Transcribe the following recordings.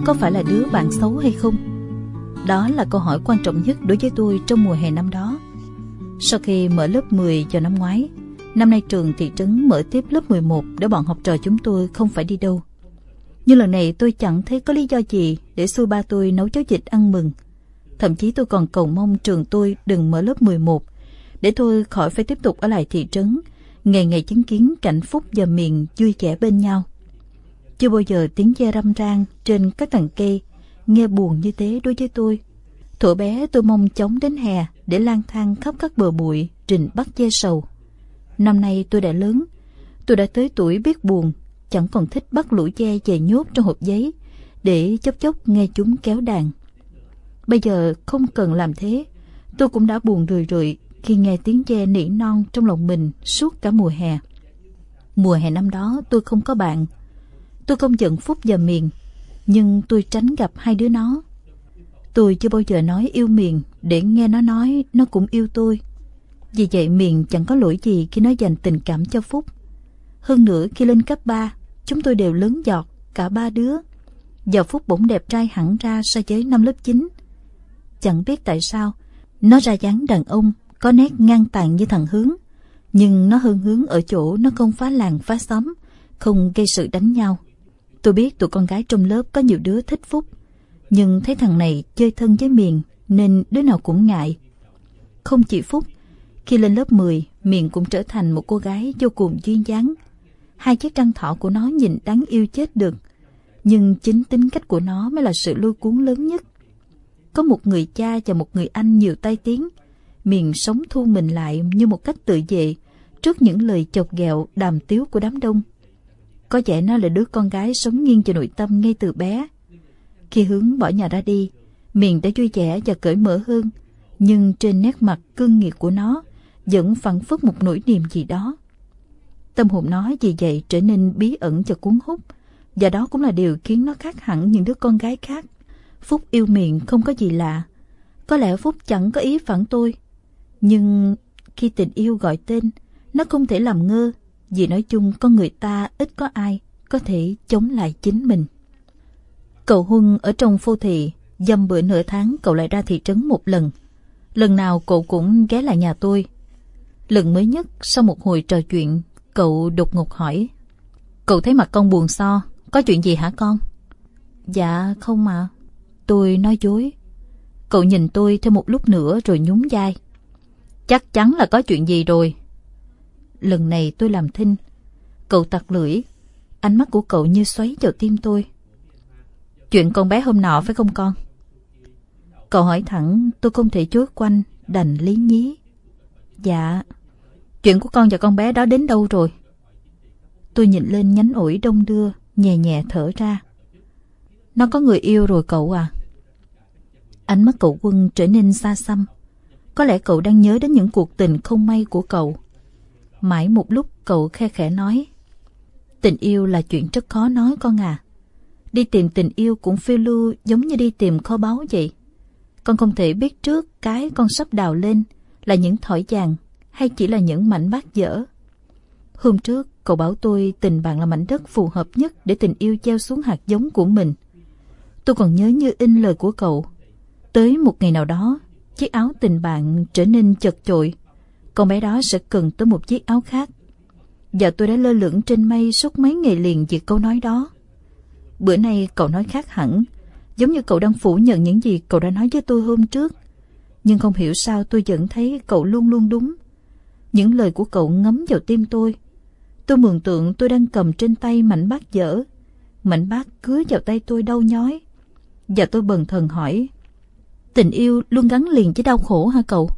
có phải là đứa bạn xấu hay không? Đó là câu hỏi quan trọng nhất đối với tôi trong mùa hè năm đó. Sau khi mở lớp 10 vào năm ngoái, năm nay trường thị trấn mở tiếp lớp 11 để bọn học trò chúng tôi không phải đi đâu. Nhưng lần này tôi chẳng thấy có lý do gì để xui ba tôi nấu cháo vịt ăn mừng. Thậm chí tôi còn cầu mong trường tôi đừng mở lớp 11 để tôi khỏi phải tiếp tục ở lại thị trấn, ngày ngày chứng kiến cảnh Phúc và Miền vui vẻ bên nhau. Chưa bao giờ tiếng ve râm ran trên các tầng cây nghe buồn như thế đối với tôi. Thuở bé tôi mong chóng đến hè để lang thang khắp các bờ bụi rình bắt ve sầu. Năm nay tôi đã lớn, tôi đã tới tuổi biết buồn, chẳng còn thích bắt lũ ve về nhốt trong hộp giấy để chốc chốc nghe chúng kéo đàn. Bây giờ không cần làm thế, tôi cũng đã buồn rười rượi khi nghe tiếng ve nỉ non trong lòng mình suốt cả mùa hè. Mùa hè năm đó tôi không có bạn. Tôi không giận Phúc và Miền, nhưng tôi tránh gặp hai đứa nó. Tôi chưa bao giờ nói yêu Miền để nghe nó nói nó cũng yêu tôi. Vì vậy Miền chẳng có lỗi gì khi nó dành tình cảm cho Phúc. Hơn nữa khi lên cấp 3, chúng tôi đều lớn giọt, cả ba đứa. Giờ Phúc bỗng đẹp trai hẳn ra so với năm lớp 9. Chẳng biết tại sao, nó ra dáng đàn ông, có nét ngang tàn như thằng Hướng. Nhưng nó hơn Hướng ở chỗ nó không phá làng phá xóm, không gây sự đánh nhau. Tôi biết tụi con gái trong lớp có nhiều đứa thích Phúc, nhưng thấy thằng này chơi thân với Miền nên đứa nào cũng ngại. Không chỉ Phúc, khi lên lớp 10, Miền cũng trở thành một cô gái vô cùng duyên dáng. Hai chiếc răng thỏ của nó nhìn đáng yêu chết được, nhưng chính tính cách của nó mới là sự lôi cuốn lớn nhất. Có một người cha và một người anh nhiều tai tiếng, Miền sống thu mình lại như một cách tự vệ trước những lời chọc ghẹo đàm tiếu của đám đông. Có vẻ nó là đứa con gái sống nghiêng về nội tâm ngay từ bé. Khi Hướng bỏ nhà ra đi, Miền đã vui vẻ và cởi mở hơn, nhưng trên nét mặt cương nghị của nó vẫn phảng phất một nỗi niềm gì đó. Tâm hồn nó vì vậy trở nên bí ẩn và cuốn hút, và đó cũng là điều khiến nó khác hẳn những đứa con gái khác. Phúc yêu Miền không có gì lạ. Có lẽ Phúc chẳng có ý phản tôi, nhưng khi tình yêu gọi tên, nó không thể làm ngơ, vì nói chung con người ta ít có ai có thể chống lại chính mình. Cậu Huân ở trong Phô Thị, dăm bữa nửa tháng cậu lại ra thị trấn một lần. Lần nào cậu cũng ghé lại nhà tôi. Lần mới nhất, sau một hồi trò chuyện, cậu đột ngột hỏi: "Cậu thấy mặt con buồn so, có chuyện gì hả con?" "Dạ không mà." Tôi nói dối. Cậu nhìn tôi thêm một lúc nữa rồi nhún vai: "Chắc chắn là có chuyện gì rồi." Lần này tôi làm thinh. Cậu tặc lưỡi, ánh mắt của cậu như xoáy vào tim tôi. "Chuyện con bé hôm nọ phải không con?" Cậu hỏi thẳng, tôi không thể chối quanh, đành lý nhí: "Dạ." "Chuyện của con và con bé đó đến đâu rồi?" Tôi nhìn lên nhánh ổi đông đưa, nhẹ nhẹ thở ra: "Nó có người yêu rồi cậu à." Ánh mắt cậu Quân trở nên xa xăm. Có lẽ cậu đang nhớ đến những cuộc tình không may của cậu. Mãi một lúc cậu khe khẽ nói: "Tình yêu là chuyện rất khó nói con à. Đi tìm tình yêu cũng phiêu lưu giống như đi tìm kho báu vậy. Con không thể biết trước cái con sắp đào lên là những thỏi vàng hay chỉ là những mảnh bát dở. Hôm trước cậu bảo tôi tình bạn là mảnh đất phù hợp nhất để tình yêu gieo xuống hạt giống của mình. Tôi còn nhớ như in lời của cậu. Tới một ngày nào đó, chiếc áo tình bạn trở nên chật chội, con bé đó sẽ cần tới một chiếc áo khác. Và tôi đã lơ lửng trên mây suốt mấy ngày liền vì câu nói đó. Bữa nay cậu nói khác hẳn, giống như cậu đang phủ nhận những gì cậu đã nói với tôi hôm trước. Nhưng không hiểu sao tôi vẫn thấy cậu luôn luôn đúng. Những lời của cậu ngấm vào tim tôi. Tôi mường tượng tôi đang cầm trên tay mảnh bát dở. Mảnh bát cứa vào tay tôi đau nhói. Và tôi bần thần hỏi: "Tình yêu luôn gắn liền với đau khổ hả cậu?"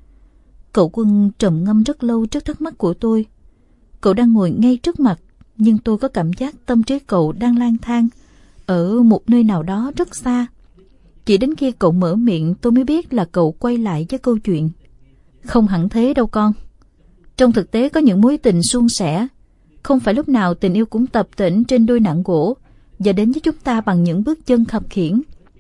Cậu Quân trầm ngâm rất lâu trước thắc mắc của tôi. Cậu đang ngồi ngay trước mặt, nhưng tôi có cảm giác tâm trí cậu đang lang thang ở một nơi nào đó rất xa. Chỉ đến khi cậu mở miệng tôi mới biết là cậu quay lại với câu chuyện. "Không hẳn thế đâu con. Trong thực tế có những mối tình suôn sẻ. Không phải lúc nào tình yêu cũng tập tễnh trên đôi nạng gỗ và đến với chúng ta bằng những bước chân khập khiễng."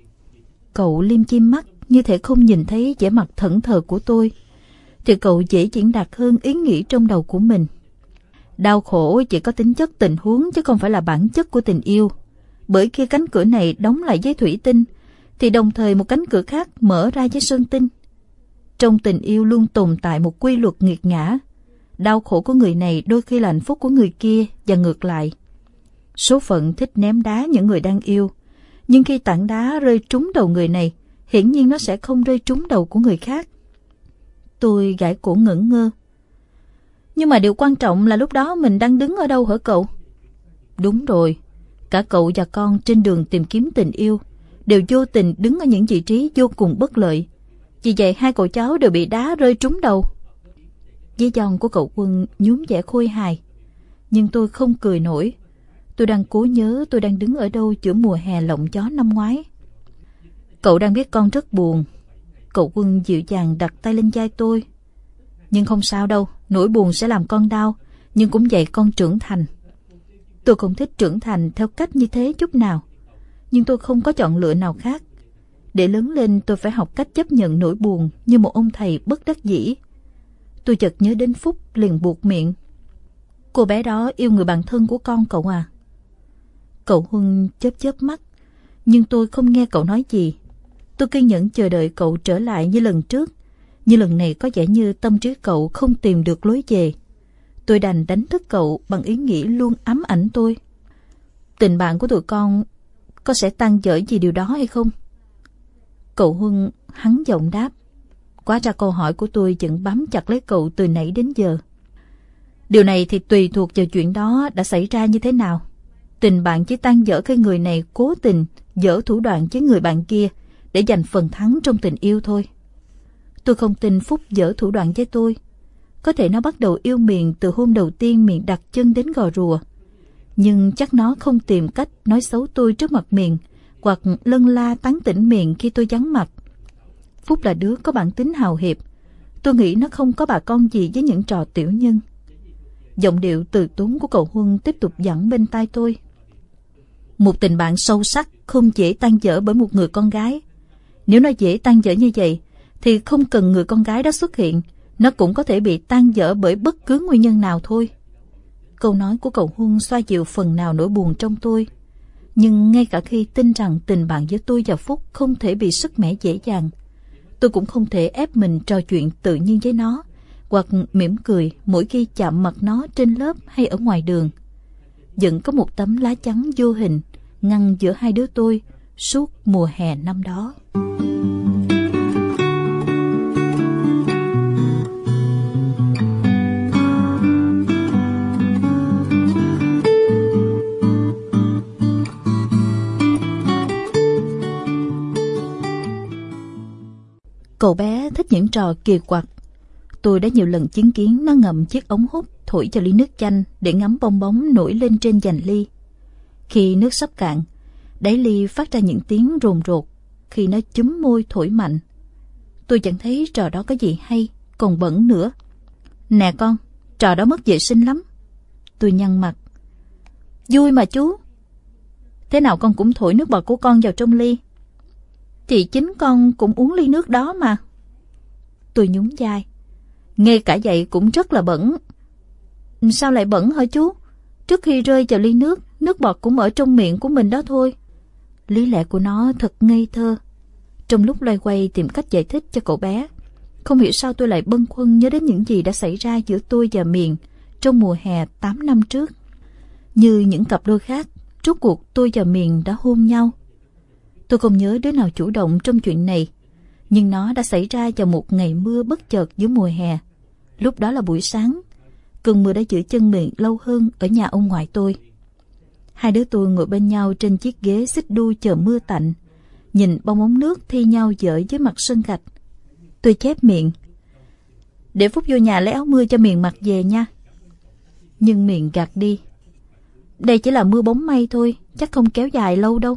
Cậu liêm chim mắt như thể không nhìn thấy vẻ mặt thẫn thờ của tôi, thì cậu dễ diễn đạt hơn ý nghĩ trong đầu của mình. "Đau khổ chỉ có tính chất tình huống chứ không phải là bản chất của tình yêu. Bởi khi cánh cửa này đóng lại với thủy tinh, thì đồng thời một cánh cửa khác mở ra với sơn tinh. Trong tình yêu luôn tồn tại một quy luật nghiệt ngã. Đau khổ của người này đôi khi là hạnh phúc của người kia và ngược lại. Số phận thích ném đá những người đang yêu, nhưng khi tảng đá rơi trúng đầu người này, hiển nhiên nó sẽ không rơi trúng đầu của người khác. Tôi gãi cổ ngẩn ngơ. Nhưng mà điều quan trọng là lúc đó mình đang đứng ở đâu hả cậu? Đúng rồi, cả cậu và con trên đường tìm kiếm tình yêu đều vô tình đứng ở những vị trí vô cùng bất lợi. Vì vậy hai cậu cháu đều bị đá rơi trúng đầu. Với giọng của cậu Quân nhúm vẻ khôi hài, nhưng tôi không cười nổi. Tôi đang cố nhớ tôi đang đứng ở đâu giữa mùa hè lộng gió năm ngoái. Cậu đang biết con rất buồn. Cậu Quân dịu dàng đặt tay lên vai tôi. Nhưng không sao đâu, nỗi buồn sẽ làm con đau, nhưng cũng dạy con trưởng thành. Tôi không thích trưởng thành theo cách như thế chút nào, nhưng tôi không có chọn lựa nào khác. Để lớn lên tôi phải học cách chấp nhận nỗi buồn như một ông thầy bất đắc dĩ. Tôi chợt nhớ đến Phúc liền buột miệng. Cô bé đó yêu người bạn thân của con cậu à? Cậu Huân chớp chớp mắt, nhưng tôi không nghe cậu nói gì. Tôi kiên nhẫn chờ đợi cậu trở lại như lần trước, nhưng lần này có vẻ như tâm trí cậu không tìm được lối về. Tôi đành đánh thức cậu bằng ý nghĩ luôn ám ảnh tôi. Tình bạn của tụi con có sẽ tan vỡ vì điều đó hay không? Cậu Huân hắn giọng đáp. Quá ra câu hỏi của tôi vẫn bám chặt lấy cậu từ nãy đến giờ. Điều này thì tùy thuộc vào chuyện đó đã xảy ra như thế nào. Tình bạn chỉ tan vỡ khi người này cố tình dở thủ đoạn với người bạn kia để giành phần thắng trong tình yêu thôi. Tôi không tin Phúc dở thủ đoạn với tôi. Có thể nó bắt đầu yêu Miền từ hôm đầu tiên Miền đặt chân đến Gò Rùa, nhưng chắc nó không tìm cách nói xấu tôi trước mặt Miền hoặc lân la tán tỉnh Miền khi tôi vắng mặt. Phúc là đứa có bản tính hào hiệp. Tôi nghĩ nó không có bà con gì với những trò tiểu nhân. Giọng điệu từ tốn của cậu Huân tiếp tục vẳng bên tai tôi. Một tình bạn sâu sắc không dễ tan vỡ bởi một người con gái. Nếu nó dễ tan vỡ như vậy, thì không cần người con gái đó xuất hiện, nó cũng có thể bị tan vỡ bởi bất cứ nguyên nhân nào thôi. Câu nói của cậu Huân xoa dịu phần nào nỗi buồn trong tôi. Nhưng ngay cả khi tin rằng tình bạn giữa tôi và Phúc không thể bị sứt mẻ dễ dàng, tôi cũng không thể ép mình trò chuyện tự nhiên với nó, hoặc mỉm cười mỗi khi chạm mặt nó trên lớp hay ở ngoài đường. Vẫn có một tấm lá chắn vô hình ngăn giữa hai đứa tôi suốt mùa hè năm đó. Cậu bé thích những trò kỳ quặc. Tôi đã nhiều lần chứng kiến nó ngậm chiếc ống hút thổi cho ly nước chanh để ngắm bong bóng nổi lên trên giàn ly. Khi nước sắp cạn, đáy ly phát ra những tiếng rồn rột khi nó chúm môi thổi mạnh. Tôi chẳng thấy trò đó có gì hay, còn bẩn nữa. Nè con, trò đó mất vệ sinh lắm. Tôi nhăn mặt. Vui mà chú. Thế nào con cũng thổi nước bọt của con vào trong ly. Thì chính con cũng uống ly nước đó mà. Tôi nhún vai. Nghe cả vậy cũng rất là bẩn. Sao lại bẩn hả chú? Trước khi rơi vào ly nước, nước bọt cũng ở trong miệng của mình đó thôi. Lý lẽ của nó thật ngây thơ. Trong lúc loay hoay tìm cách giải thích cho cậu bé, không hiểu sao tôi lại bâng khuâng nhớ đến những gì đã xảy ra giữa tôi và Miền trong mùa hè 8 năm trước. Như những cặp đôi khác, rốt cuộc tôi và Miền đã hôn nhau. Tôi không nhớ đứa nào chủ động trong chuyện này, nhưng nó đã xảy ra vào một ngày mưa bất chợt giữa mùa hè. Lúc đó là buổi sáng, cơn mưa đã giữ chân Miền lâu hơn ở nhà ông ngoại tôi. Hai đứa tôi ngồi bên nhau trên chiếc ghế xích đu chờ mưa tạnh, nhìn bong bóng nước thi nhau dởi dưới mặt sân gạch. Tôi chép miệng. Để Phúc vô nhà lấy áo mưa cho Miền mặc về nha. Nhưng Miền gạt đi. Đây chỉ là mưa bóng mây thôi, chắc không kéo dài lâu đâu.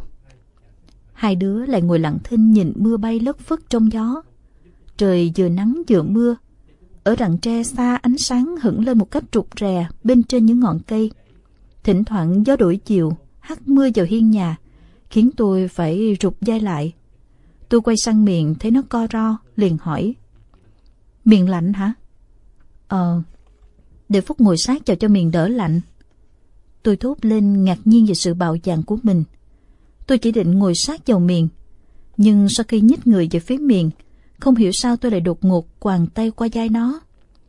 Hai đứa lại ngồi lặng thinh nhìn mưa bay lất phất trong gió. Trời vừa nắng vừa mưa. Ở rặng tre xa ánh sáng hửng lên một cách rụt rè bên trên những ngọn cây. Thỉnh thoảng gió đổi chiều hắt mưa vào hiên nhà, khiến tôi phải rụt vai lại. Tôi quay sang Miền thấy nó co ro, liền hỏi. Miền lạnh hả? Để Phúc ngồi sát vào cho Miền đỡ lạnh. Tôi thốt lên ngạc nhiên về sự bạo dạn của mình. Tôi chỉ định ngồi sát vào Miền, nhưng sau khi nhích người về phía Miền, không hiểu sao tôi lại đột ngột quàng tay qua vai nó.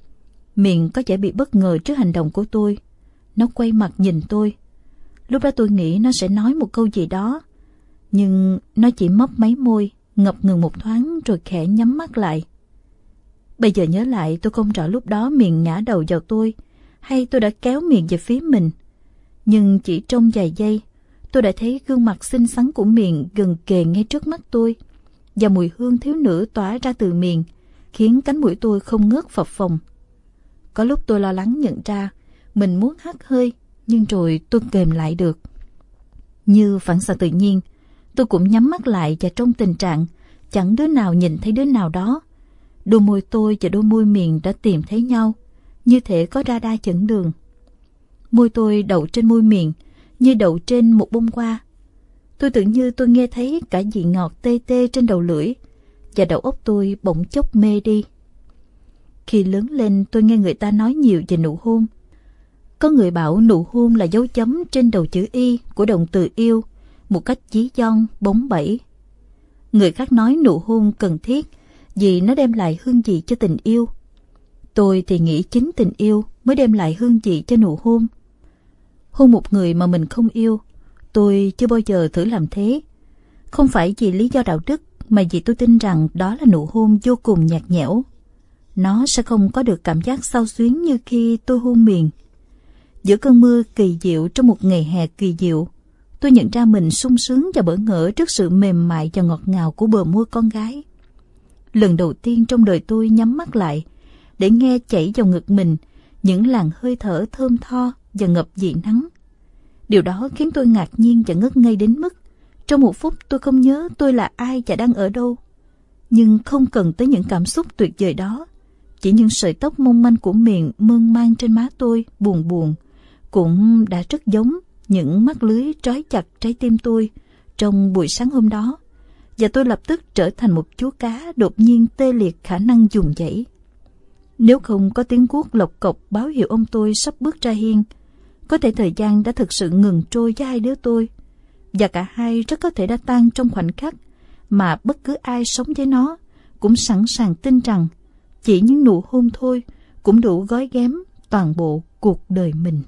Miền có vẻ bị bất ngờ trước hành động của tôi. Nó quay mặt nhìn tôi. Lúc đó tôi nghĩ nó sẽ nói một câu gì đó, nhưng nó chỉ mấp máy môi, ngập ngừng một thoáng rồi khẽ nhắm mắt lại. Bây giờ nhớ lại, tôi không rõ lúc đó Miền ngã đầu vào tôi hay tôi đã kéo Miền về phía mình. Nhưng chỉ trong vài giây, tôi đã thấy gương mặt xinh xắn của Miền gần kề ngay trước mắt tôi, và mùi hương thiếu nữ tỏa ra từ Miền khiến cánh mũi tôi không ngớt phập phồng. Có lúc tôi lo lắng nhận ra mình muốn hắt hơi, nhưng rồi tôi kềm lại được. Như phản xạ tự nhiên, tôi cũng nhắm mắt lại, và trong tình trạng chẳng đứa nào nhìn thấy đứa nào đó, đôi môi tôi và đôi môi Miền đã tìm thấy nhau, như thể có radar dẫn đường. Môi tôi đậu trên môi Miền như đậu trên một bông hoa. Tôi tưởng như tôi nghe thấy cả vị ngọt tê tê trên đầu lưỡi, và đầu óc tôi bỗng chốc mê đi. Khi lớn lên, tôi nghe người ta nói nhiều về nụ hôn. Có người bảo nụ hôn là dấu chấm trên đầu chữ Y của động từ yêu, một cách dí dỏm, bóng bẩy. Người khác nói nụ hôn cần thiết vì nó đem lại hương vị cho tình yêu. Tôi thì nghĩ chính tình yêu mới đem lại hương vị cho nụ hôn. Hôn một người mà mình không yêu, tôi chưa bao giờ thử làm thế. Không phải vì lý do đạo đức, mà vì tôi tin rằng đó là nụ hôn vô cùng nhạt nhẽo. Nó sẽ không có được cảm giác xao xuyến như khi tôi hôn Miền. Giữa cơn mưa kỳ diệu trong một ngày hè kỳ diệu, tôi nhận ra mình sung sướng và bỡ ngỡ trước sự mềm mại và ngọt ngào của bờ môi con gái. Lần đầu tiên trong đời tôi nhắm mắt lại để nghe chảy vào ngực mình những làn hơi thở thơm tho và ngập vị nắng. Điều đó khiến tôi ngạc nhiên và ngất ngây đến mức trong một phút tôi không nhớ tôi là ai và đang ở đâu. Nhưng không cần tới những cảm xúc tuyệt vời đó, chỉ những sợi tóc mong manh của Miền mơn man trên má tôi buồn buồn cũng đã rất giống những mắt lưới trói chặt trái tim tôi trong buổi sáng hôm đó, và tôi lập tức trở thành một chú cá đột nhiên tê liệt khả năng dùng dãy. Nếu không có tiếng guốc lộc cộc báo hiệu ông tôi sắp bước ra hiên, có thể thời gian đã thực sự ngừng trôi với hai đứa tôi, và cả hai rất có thể đã tan trong khoảnh khắc mà bất cứ ai sống với nó cũng sẵn sàng tin rằng chỉ những nụ hôn thôi cũng đủ gói ghém toàn bộ cuộc đời mình.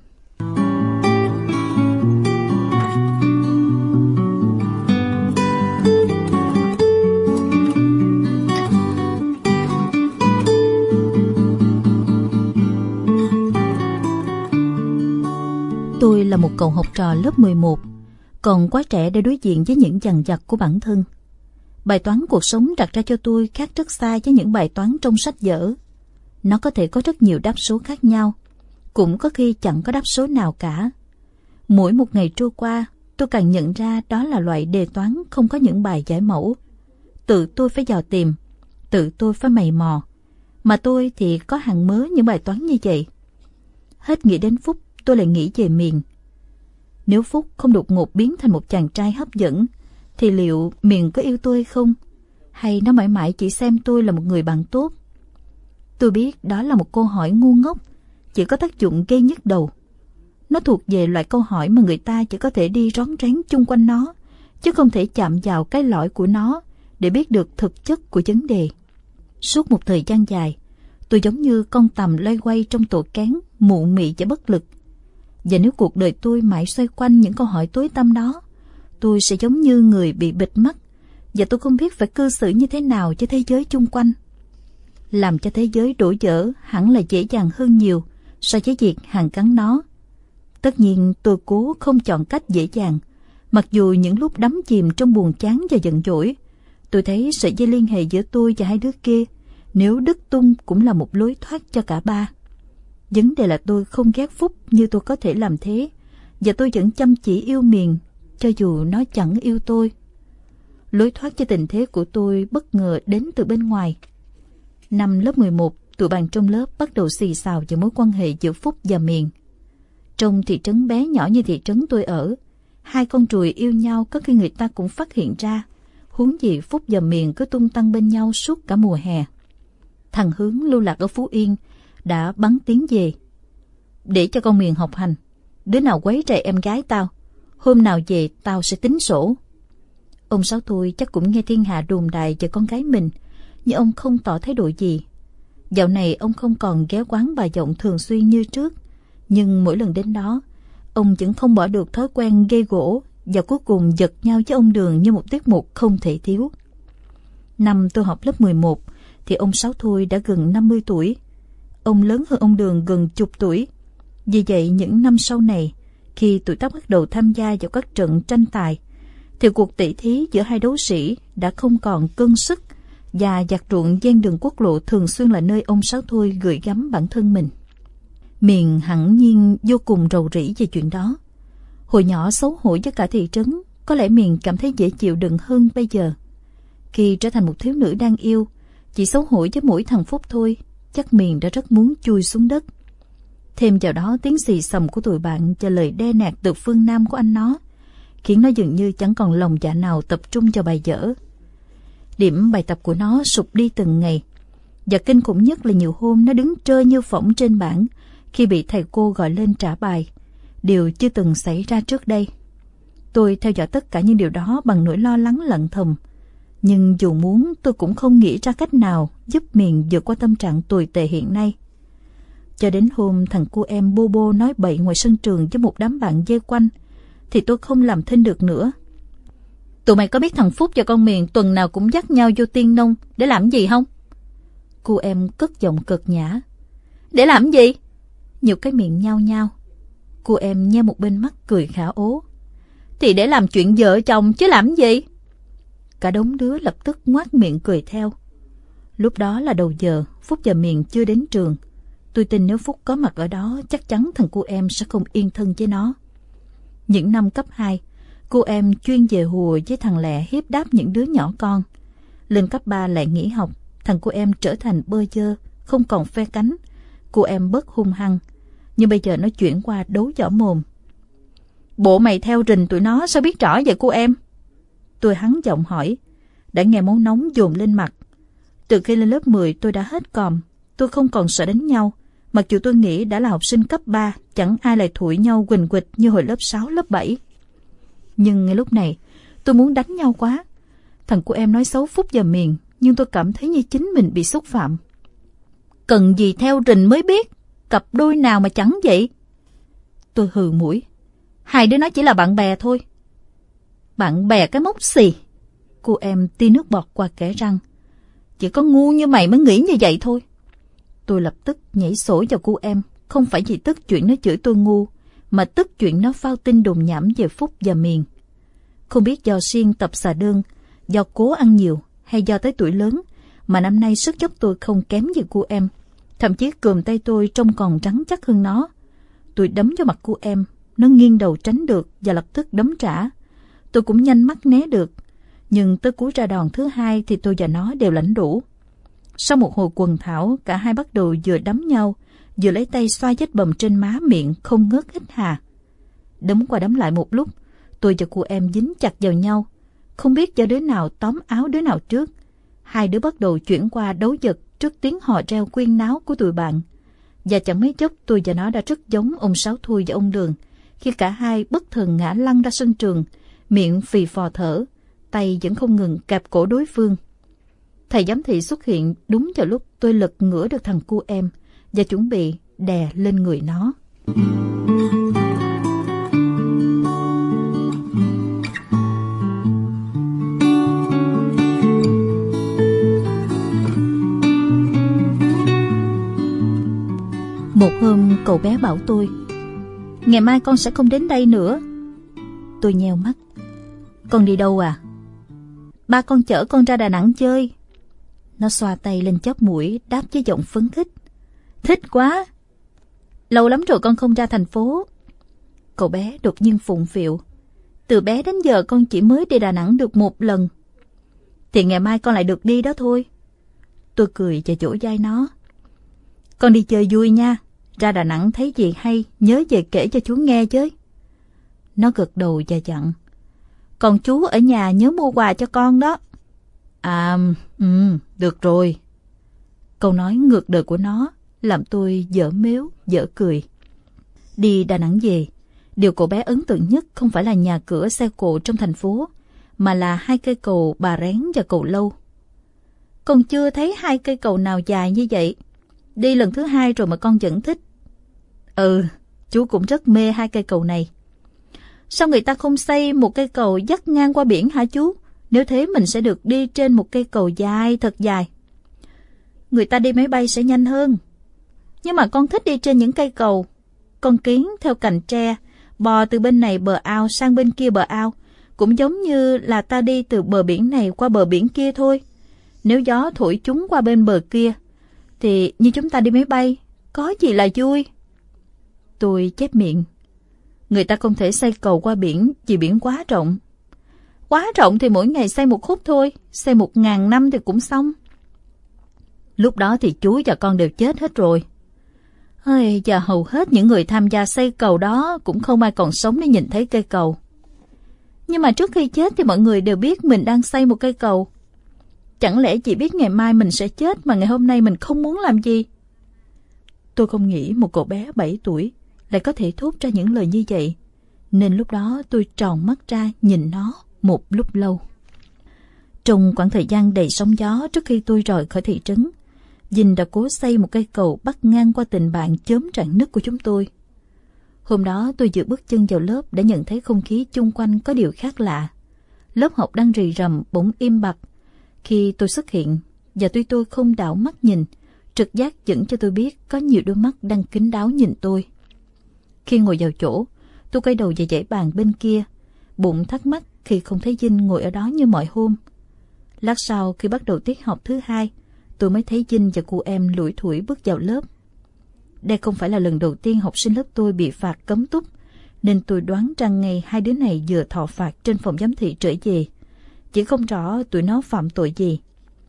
Tôi là một cậu học trò lớp 11, còn quá trẻ để đối diện với những dằn vặt của bản thân. Bài toán cuộc sống đặt ra cho tôi khác rất xa với những bài toán trong sách vở. Nó có thể có rất nhiều đáp số khác nhau, cũng có khi chẳng có đáp số nào cả. Mỗi một ngày trôi qua, tôi càng nhận ra đó là loại đề toán không có những bài giải mẫu. Tự tôi phải dò tìm, tự tôi phải mày mò, mà tôi thì có hàng mớ những bài toán như vậy. Hết nghĩ đến Phúc, tôi lại nghĩ về Miền. Nếu Phúc không đột ngột biến thành một chàng trai hấp dẫn, thì liệu Miền có yêu tôi hay không? Hay nó mãi mãi chỉ xem tôi là một người bạn tốt? Tôi biết đó là một câu hỏi ngu ngốc, chỉ có tác dụng gây nhức đầu. Nó thuộc về loại câu hỏi mà người ta chỉ có thể đi rón rén chung quanh nó, chứ không thể chạm vào cái lõi của nó để biết được thực chất của vấn đề. Suốt một thời gian dài, tôi giống như con tằm loay quay trong tổ kén, mụ mị và bất lực. Và nếu cuộc đời tôi mãi xoay quanh những câu hỏi tối tăm đó, tôi sẽ giống như người bị bịt mắt, và tôi không biết phải cư xử như thế nào với thế giới chung quanh. Làm cho thế giới đổ vỡ hẳn là dễ dàng hơn nhiều so với việc hàn gắn nó. Tất nhiên tôi cố không chọn cách dễ dàng, mặc dù những lúc đắm chìm trong buồn chán và giận dỗi, tôi thấy sợi dây liên hệ giữa tôi và hai đứa kia, nếu đứt tung cũng là một lối thoát cho cả ba. Vấn đề là tôi không ghét Phúc như tôi có thể làm thế, và tôi vẫn chăm chỉ yêu Miền, cho dù nó chẳng yêu tôi. Lối thoát cho tình thế của tôi bất ngờ đến từ bên ngoài. Năm lớp 11, tụi bạn trong lớp bắt đầu xì xào về mối quan hệ giữa Phúc và Miền. Trong thị trấn bé nhỏ như thị trấn tôi ở, hai con ruồi yêu nhau có khi người ta cũng phát hiện ra, huống gì Phúc và Miền cứ tung tăng bên nhau suốt cả mùa hè. Thằng Hướng lưu lạc ở Phú Yên đã bắn tiếng về: để cho con Miền học hành, đứa nào quấy rầy em gái tao, hôm nào về tao sẽ tính sổ. Ông Sáu tôi chắc cũng nghe thiên hạ đồn đại về con gái mình, nhưng ông không tỏ thái độ gì. Dạo này ông không còn ghé quán bà Giọng thường xuyên như trước, nhưng mỗi lần đến đó, ông vẫn không bỏ được thói quen gây gổ và cuối cùng giật nhau với ông Đường như một tiết mục không thể thiếu. Năm tôi học lớp 11 thì ông Sáu Thôi đã gần 50 tuổi. Ông lớn hơn ông Đường gần chục tuổi. Vì vậy những năm sau này, khi tụi tóc bắt đầu tham gia vào các trận tranh tài, thì cuộc tỷ thí giữa hai đấu sĩ đã không còn cân sức, và giặt ruộng ven đường quốc lộ thường xuyên là nơi ông Sáu Thôi gửi gắm bản thân mình. Miền hẳn nhiên vô cùng rầu rĩ về chuyện đó. Hồi nhỏ xấu hổ với cả thị trấn, có lẽ Miền cảm thấy dễ chịu đựng hơn bây giờ. Khi trở thành một thiếu nữ đang yêu, chỉ xấu hổ với mỗi thằng Phúc thôi, chắc Miền đã rất muốn chui xuống đất. Thêm vào đó tiếng xì xầm của tụi bạn và lời đe nạt từ phương Nam của anh nó, khiến nó dường như chẳng còn lòng dạ nào tập trung vào bài vở. Điểm bài tập của nó sụt đi từng ngày, và kinh khủng nhất là nhiều hôm nó đứng trơ như phỗng trên bảng khi bị thầy cô gọi lên trả bài, điều chưa từng xảy ra trước đây. Tôi theo dõi tất cả những điều đó bằng nỗi lo lắng lận thầm, nhưng dù muốn tôi cũng không nghĩ ra cách nào giúp Miền vượt qua tâm trạng tồi tệ hiện nay. Cho đến hôm thằng cu em bô bô nói bậy ngoài sân trường với một đám bạn vây quanh, thì tôi không làm thinh được nữa. Tụi mày có biết thằng Phúc và con Miền tuần nào cũng dắt nhau vô Tiên Nông để làm gì không? Cô em cất giọng cợt nhã. Để làm gì? Nhiều cái miệng nhao nhao. Cô em nhe một bên mắt cười khả ố. Thì để làm chuyện vợ chồng chứ làm gì? Cả đống đứa lập tức ngoác miệng cười theo. Lúc đó là đầu giờ, Phúc và Miền chưa đến trường. Tôi tin nếu Phúc có mặt ở đó, chắc chắn thằng cô em sẽ không yên thân với nó. Những năm cấp 2, cô em chuyên về hùa với thằng Lẹ hiếp đáp những đứa nhỏ con. Lên cấp 3 lại nghỉ học, thằng cô em trở thành bơ vơ, không còn phe cánh. Cô em bớt hung hăng, nhưng bây giờ nó chuyển qua đấu võ mồm. Bộ mày theo rình tụi nó sao biết rõ vậy cô em? Tôi hắng giọng hỏi, đã nghe máu nóng dồn lên mặt. Từ khi lên lớp 10 tôi đã hết còm, tôi không còn sợ đánh nhau. Mặc dù tôi nghĩ đã là học sinh cấp 3, chẳng ai lại thủi nhau quỳnh quịch như hồi lớp 6, lớp 7. Nhưng ngay lúc này, tôi muốn đánh nhau quá. Thằng của em nói xấu Phúc và Miền, nhưng tôi cảm thấy như chính mình bị xúc phạm. Cần gì theo rình mới biết, cặp đôi nào mà chẳng vậy? Tôi hừ mũi. Hai đứa nó chỉ là bạn bè thôi. Bạn bè cái mốc xì. Cô em ti nước bọt qua kẽ răng. Chỉ có ngu như mày mới nghĩ như vậy thôi. Tôi lập tức nhảy sổ vào cô em, không phải vì tức chuyện nó chửi tôi ngu, mà tức chuyện nó phao tin đồn nhảm về Phúc và Miền. Không biết do siêng tập xà đơn, do cố ăn nhiều, hay do tới tuổi lớn, mà năm nay sức dốc tôi không kém gì cô em. Thậm chí cườm tay tôi trông còn rắn chắc hơn nó. Tôi đấm cho mặt cô em, nó nghiêng đầu tránh được và lập tức đấm trả. Tôi cũng nhanh mắt né được, nhưng tới cú ra đòn thứ hai thì tôi và nó đều lãnh đủ. Sau một hồi quần thảo, cả hai bắt đầu vừa đấm nhau, vừa lấy tay xoa vết bầm trên má miệng không ngớt hít hà. Đấm qua đấm lại một lúc, tôi và cô em dính chặt vào nhau. Không biết do đứa nào tóm áo đứa nào trước. Hai đứa bắt đầu chuyển qua đấu giật trước tiếng hò reo quyên náo của tụi bạn. Và chẳng mấy chốc tôi và nó đã rất giống ông Sáu Thui và ông Đường, khi cả hai bất thần ngã lăn ra sân trường, miệng phì phò thở, tay vẫn không ngừng kẹp cổ đối phương. Thầy giám thị xuất hiện đúng vào lúc tôi lật ngửa được thằng cu em và chuẩn bị đè lên người nó. Một hôm cậu bé bảo tôi, ngày mai con sẽ không đến đây nữa. Tôi nheo mắt. Con đi đâu à? Ba con chở con ra Đà Nẵng chơi. Nó xoa tay lên chóp mũi, đáp với giọng phấn khích. Thích quá. Lâu lắm rồi con không ra thành phố. Cậu bé đột nhiên phụng phịu. Từ bé đến giờ con chỉ mới đi Đà Nẵng được một lần. Thì ngày mai con lại được đi đó thôi. Tôi cười và vỗ vai nó. Con đi chơi vui nha. Ra Đà Nẵng thấy gì hay nhớ về kể cho chú nghe chứ. Nó gật đầu và dặn. Còn chú ở nhà nhớ mua quà cho con đó. À, được rồi. Câu nói ngược đời của nó làm tôi dở mếu, dở cười. Đi Đà Nẵng về, điều cậu bé ấn tượng nhất không phải là nhà cửa xe cộ trong thành phố, mà là 2 cây cầu Bà Rén và cầu Lâu. Con chưa thấy 2 cây cầu nào dài như vậy. Đi lần thứ 2 rồi mà con vẫn thích. Ừ, chú cũng rất mê 2 cây cầu này. Sao người ta không xây một cây cầu dắt ngang qua biển hả chú? Nếu thế mình sẽ được đi trên một cây cầu dài, thật dài. Người ta đi máy bay sẽ nhanh hơn. Nhưng mà con thích đi trên những cây cầu. Con kiến theo cành tre, bò từ bên này bờ ao sang bên kia bờ ao, cũng giống như là ta đi từ bờ biển này qua bờ biển kia thôi. Nếu gió thổi chúng qua bên bờ kia, thì như chúng ta đi máy bay, có gì là vui. Tôi chép miệng. Người ta không thể xây cầu qua biển vì biển quá rộng. Quá rộng thì mỗi ngày xây một khúc thôi, xây 1000 năm thì cũng xong. Lúc đó thì chú và con đều chết hết rồi. Và hầu hết những người tham gia xây cầu đó cũng không ai còn sống để nhìn thấy cây cầu. Nhưng mà trước khi chết thì mọi người đều biết mình đang xây một cây cầu. Chẳng lẽ chỉ biết ngày mai mình sẽ chết mà ngày hôm nay mình không muốn làm gì? Tôi không nghĩ một cậu bé 7 tuổi lại có thể thốt ra những lời như vậy, nên lúc đó tôi tròn mắt ra nhìn nó một lúc lâu. Trong khoảng thời gian đầy sóng gió trước khi tôi rời khỏi thị trấn, Dinh đã cố xây một cây cầu bắc ngang qua tình bạn chớm rạn nứt của chúng tôi. Hôm đó tôi vừa bước chân vào lớp đã nhận thấy không khí chung quanh có điều khác lạ. Lớp học đang rì rầm bỗng im bặt khi tôi xuất hiện, và tuy tôi không đảo mắt nhìn, trực giác dẫn cho tôi biết có nhiều đôi mắt đang kín đáo nhìn tôi. Khi ngồi vào chỗ, tôi quay đầu về dãy bàn bên kia, bụng thắc mắc khi không thấy Dinh ngồi ở đó như mọi hôm. Lát sau khi bắt đầu tiết học thứ 2, tôi mới thấy Dinh và cô em lủi thủi bước vào lớp. Đây không phải là lần đầu tiên học sinh lớp tôi bị phạt cấm túc, nên tôi đoán rằng ngày 2 đứa này vừa thọ phạt trên phòng giám thị trở về, chỉ không rõ tụi nó phạm tội gì.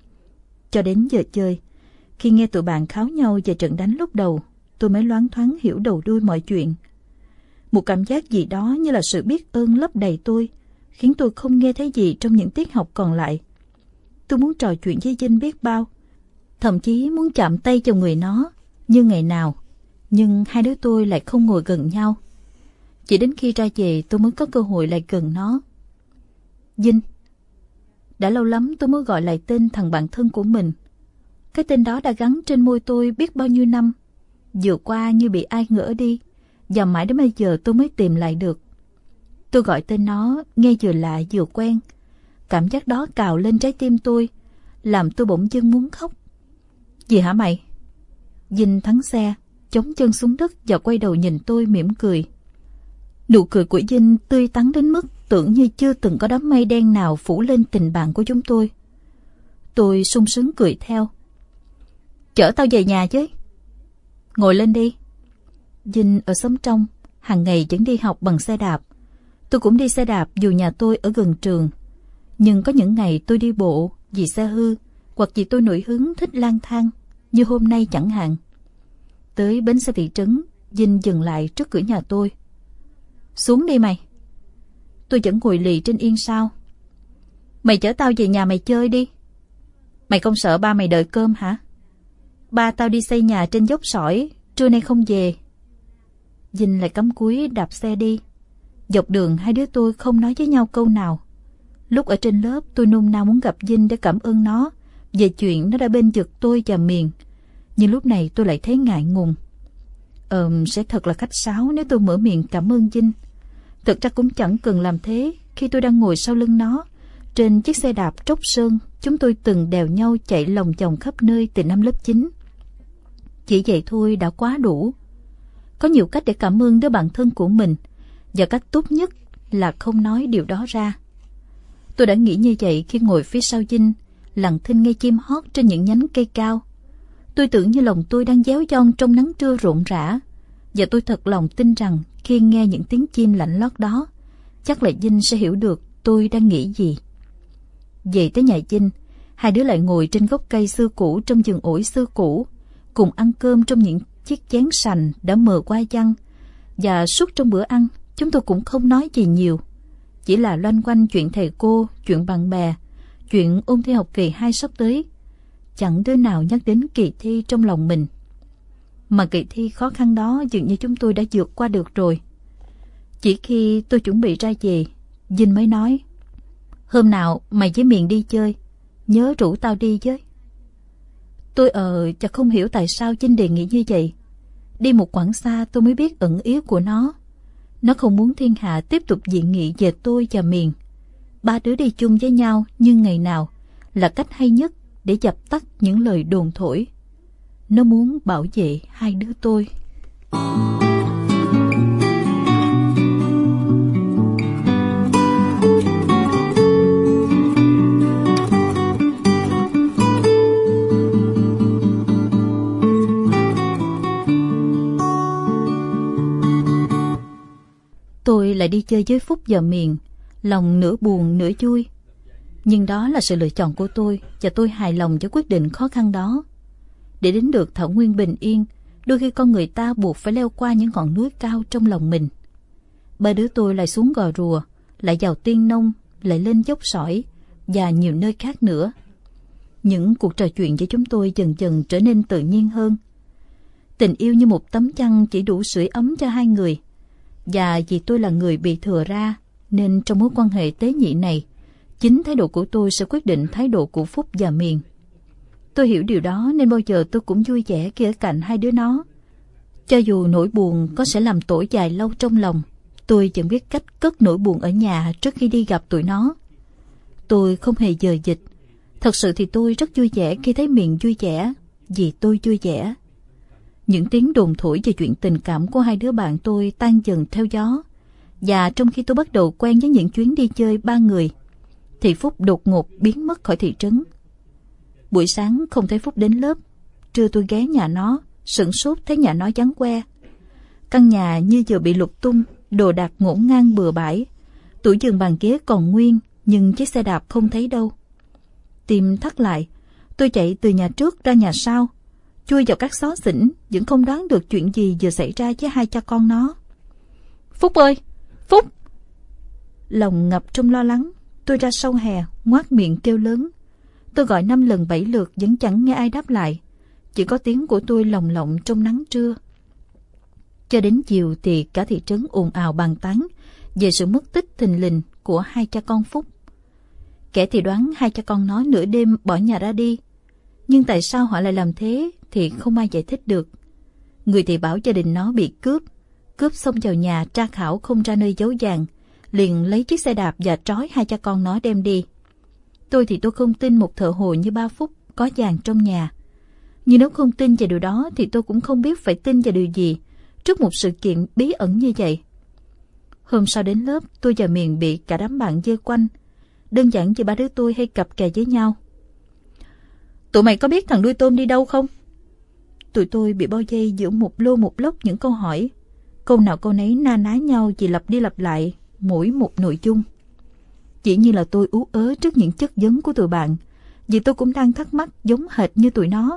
Cho đến giờ chơi, khi nghe tụi bạn kháo nhau về trận đánh lúc đầu, tôi mới loáng thoáng hiểu đầu đuôi mọi chuyện. Một cảm giác gì đó như là sự biết ơn lấp đầy tôi, khiến tôi không nghe thấy gì trong những tiết học còn lại. Tôi muốn trò chuyện với Dinh biết bao, thậm chí muốn chạm tay vào người nó như ngày nào, nhưng hai đứa tôi lại không ngồi gần nhau. Chỉ đến khi ra về tôi mới có cơ hội lại gần nó. Dinh. Đã lâu lắm tôi mới gọi lại tên thằng bạn thân của mình. Cái tên đó đã gắn trên môi tôi biết bao nhiêu năm, vừa qua như bị ai ngỡ đi, và mãi đến bây giờ tôi mới tìm lại được. Tôi gọi tên nó nghe vừa lạ vừa quen. Cảm giác đó cào lên trái tim tôi, làm tôi bỗng dưng muốn khóc. Gì hả mày? Dinh thắng xe, chống chân xuống đất và quay đầu nhìn tôi mỉm cười. Nụ cười của Dinh tươi tắn đến mức tưởng như chưa từng có đám mây đen nào phủ lên tình bạn của chúng tôi. Tôi sung sướng cười theo. Chở tao về nhà chứ. Ngồi lên đi. Dinh ở xóm trong, hàng ngày vẫn đi học bằng xe đạp. Tôi cũng đi xe đạp dù nhà tôi ở gần trường. Nhưng có những ngày tôi đi bộ vì xe hư, hoặc vì tôi nổi hứng thích lang thang, như hôm nay chẳng hạn. Tới bến xe thị trấn, Dinh dừng lại trước cửa nhà tôi. Xuống đi mày. Tôi vẫn ngồi lì trên yên sau. Mày chở tao về nhà mày chơi đi. Mày không sợ ba mày đợi cơm hả? Ba tao đi xây nhà trên dốc sỏi, trưa nay không về. Dinh lại cắm cúi đạp xe đi. Dọc đường hai đứa tôi không nói với nhau câu nào. Lúc ở trên lớp tôi nôn nao muốn gặp Dinh để cảm ơn nó về chuyện nó đã bên vực tôi và Miền. Nhưng lúc này tôi lại thấy ngại ngùng. Sẽ thật là khách sáo nếu tôi mở miệng cảm ơn Dinh. Thực ra cũng chẳng cần làm thế khi tôi đang ngồi sau lưng nó. Trên chiếc xe đạp tróc sơn, chúng tôi từng đèo nhau chạy lòng vòng khắp nơi từ năm lớp 9. Chỉ vậy thôi đã quá đủ. Có nhiều cách để cảm ơn đứa bạn thân của mình, và cách tốt nhất là không nói điều đó ra. Tôi đã nghĩ như vậy khi ngồi phía sau Dinh, lặng thinh nghe chim hót trên những nhánh cây cao. Tôi tưởng như lòng tôi đang réo giòn trong nắng trưa rộn rã, và tôi thật lòng tin rằng khi nghe những tiếng chim lạnh lót đó, chắc là Dinh sẽ hiểu được tôi đang nghĩ gì. Về tới nhà Dinh, hai đứa lại ngồi trên gốc cây xưa cũ trong vườn ổi xưa cũ, cùng ăn cơm trong những chiếc chén sành đã mờ qua văng, và suốt trong bữa ăn chúng tôi cũng không nói gì nhiều, chỉ là loanh quanh chuyện thầy cô, chuyện bạn bè, chuyện ôn thi học kỳ 2 sắp tới. Chẳng đứa nào nhắc đến kỳ thi trong lòng mình. Mà kỳ thi khó khăn đó dường như chúng tôi đã vượt qua được rồi. Chỉ khi tôi chuẩn bị ra về, Dinh mới nói: Hôm nào mày với Miền đi chơi, nhớ rủ tao đi với. Tôi chả không hiểu tại sao Chinh đề nghị như vậy. Đi một quãng xa tôi mới biết ẩn ý của nó. Nó không muốn thiên hạ tiếp tục dị nghị về tôi và Miền. Ba đứa đi chung với nhau như ngày nào là cách hay nhất để dập tắt những lời đồn thổi. Nó muốn bảo vệ hai đứa tôi. Tôi lại đi chơi với Phúc và Miền, lòng nửa buồn nửa vui. Nhưng đó là sự lựa chọn của tôi và tôi hài lòng với quyết định khó khăn đó. Để đến được thảo nguyên bình yên, đôi khi con người ta buộc phải leo qua những ngọn núi cao trong lòng mình. Ba đứa tôi lại xuống Gò Rùa, lại vào Tiên Nông, lại lên dốc Sỏi và nhiều nơi khác nữa. Những cuộc trò chuyện với chúng tôi dần dần trở nên tự nhiên hơn. Tình yêu như một tấm chăn chỉ đủ sưởi ấm cho hai người. Và vì tôi là người bị thừa ra, nên trong mối quan hệ tế nhị này, chính thái độ của tôi sẽ quyết định thái độ của Phúc và Miền. Tôi hiểu điều đó nên bao giờ tôi cũng vui vẻ khi ở cạnh hai đứa nó. Cho dù nỗi buồn có sẽ làm tổ dài lâu trong lòng, tôi vẫn biết cách cất nỗi buồn ở nhà trước khi đi gặp tụi nó. Tôi không hề dời dịch. Thật sự thì tôi rất vui vẻ khi thấy Miền vui vẻ, vì tôi vui vẻ. Những tiếng đồn thổi về chuyện tình cảm của hai đứa bạn tôi tan dần theo gió. Và trong khi tôi bắt đầu quen với những chuyến đi chơi ba người, thì Phúc đột ngột biến mất khỏi thị trấn. Buổi sáng không thấy Phúc đến lớp. Trưa tôi ghé nhà nó, sửng sốt thấy nhà nó vắng que. Căn nhà như vừa bị lục tung, đồ đạc ngổn ngang bừa bãi. Tủ giường bàn ghế còn nguyên, nhưng chiếc xe đạp không thấy đâu. Tim thắt lại, tôi chạy từ nhà trước ra nhà sau, chui vào các xó xỉnh, vẫn không đoán được chuyện gì vừa xảy ra với hai cha con nó. Phúc ơi! Phúc! Lòng ngập trong lo lắng, tôi ra sau hè, ngoác miệng kêu lớn. Tôi gọi 5 lần 7 lượt vẫn chẳng nghe ai đáp lại. Chỉ có tiếng của tôi lồng lộng trong nắng trưa. Cho đến chiều thì cả thị trấn ồn ào bàn tán về sự mất tích thình lình của hai cha con Phúc. Kẻ thì đoán hai cha con nó nửa đêm bỏ nhà ra đi. Nhưng tại sao họ lại làm thế thì không ai giải thích được. Người thì bảo gia đình nó bị cướp xông vào nhà tra khảo không ra nơi giấu vàng, liền lấy chiếc xe đạp và trói hai cha con nó đem đi. Tôi thì tôi không tin một thợ hồ như ba Phúc có vàng trong nhà. Nhưng nếu không tin vào điều đó thì tôi cũng không biết phải tin vào điều gì trước một sự kiện bí ẩn như vậy. Hôm sau đến lớp, tôi và Miền bị cả đám bạn vây quanh. Đơn giản vì ba đứa tôi hay cặp kè với nhau. Tụi mày có biết thằng đuôi tôm đi đâu không? Tụi tôi bị bao vây giữa một lô một lốc những câu hỏi. Câu nào câu nấy na ná nhau vì lặp đi lặp lại mỗi một nội dung. Chỉ như là tôi ú ớ trước những chất vấn của tụi bạn, vì tôi cũng đang thắc mắc giống hệt như tụi nó.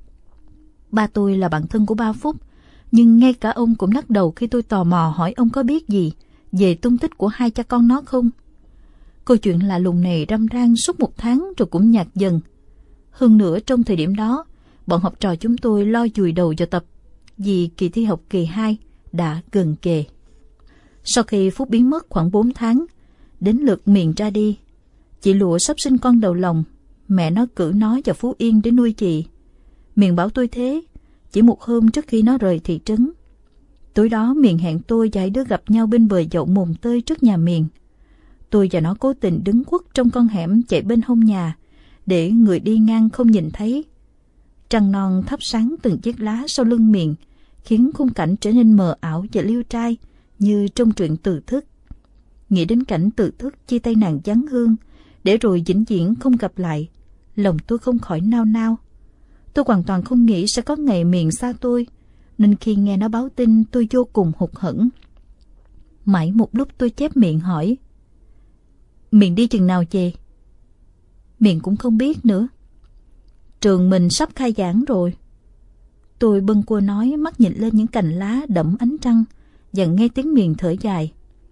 Ba tôi là bạn thân của ba Phúc, nhưng ngay cả ông cũng lắc đầu khi tôi tò mò hỏi ông có biết gì về tung tích của hai cha con nó không. Câu chuyện lạ lùng này râm ran suốt 1 tháng rồi cũng nhạt dần. Hơn nữa trong thời điểm đó, bọn học trò chúng tôi lo vùi đầu vào tập vì kỳ thi học kỳ 2 đã gần kề. Sau khi Phúc biến mất khoảng 4 tháng, đến lượt Miền ra đi. Chị Lụa sắp sinh con đầu lòng, mẹ nó cử nó vào Phú Yên để nuôi chị. Miền bảo tôi thế, chỉ một hôm trước khi nó rời thị trấn. Tối đó Miền hẹn tôi và hai đứa gặp nhau bên bờ dậu Mồm Tơi trước nhà Miền. Tôi và nó cố tình đứng khuất trong con hẻm chạy bên hông nhà, để người đi ngang không nhìn thấy. Trăng non thắp sáng từng chiếc lá sau lưng Miền, khiến khung cảnh trở nên mờ ảo và liêu trai như trong truyện Từ Thức. Nghĩ đến cảnh Từ Thức chia tay nàng Giáng Hương, để rồi vĩnh viễn không gặp lại, lòng tôi không khỏi nao nao. Tôi hoàn toàn không nghĩ sẽ có ngày Miền xa tôi, nên khi nghe nó báo tin tôi vô cùng hụt hẫng. Mãi một lúc tôi chép miệng hỏi: Miền đi chừng nào về? Miền cũng không biết nữa. Trường mình sắp khai giảng rồi. Tôi bâng quơ nói, mắt nhìn lên những cành lá đẫm ánh trăng và nghe tiếng Miền thở dài.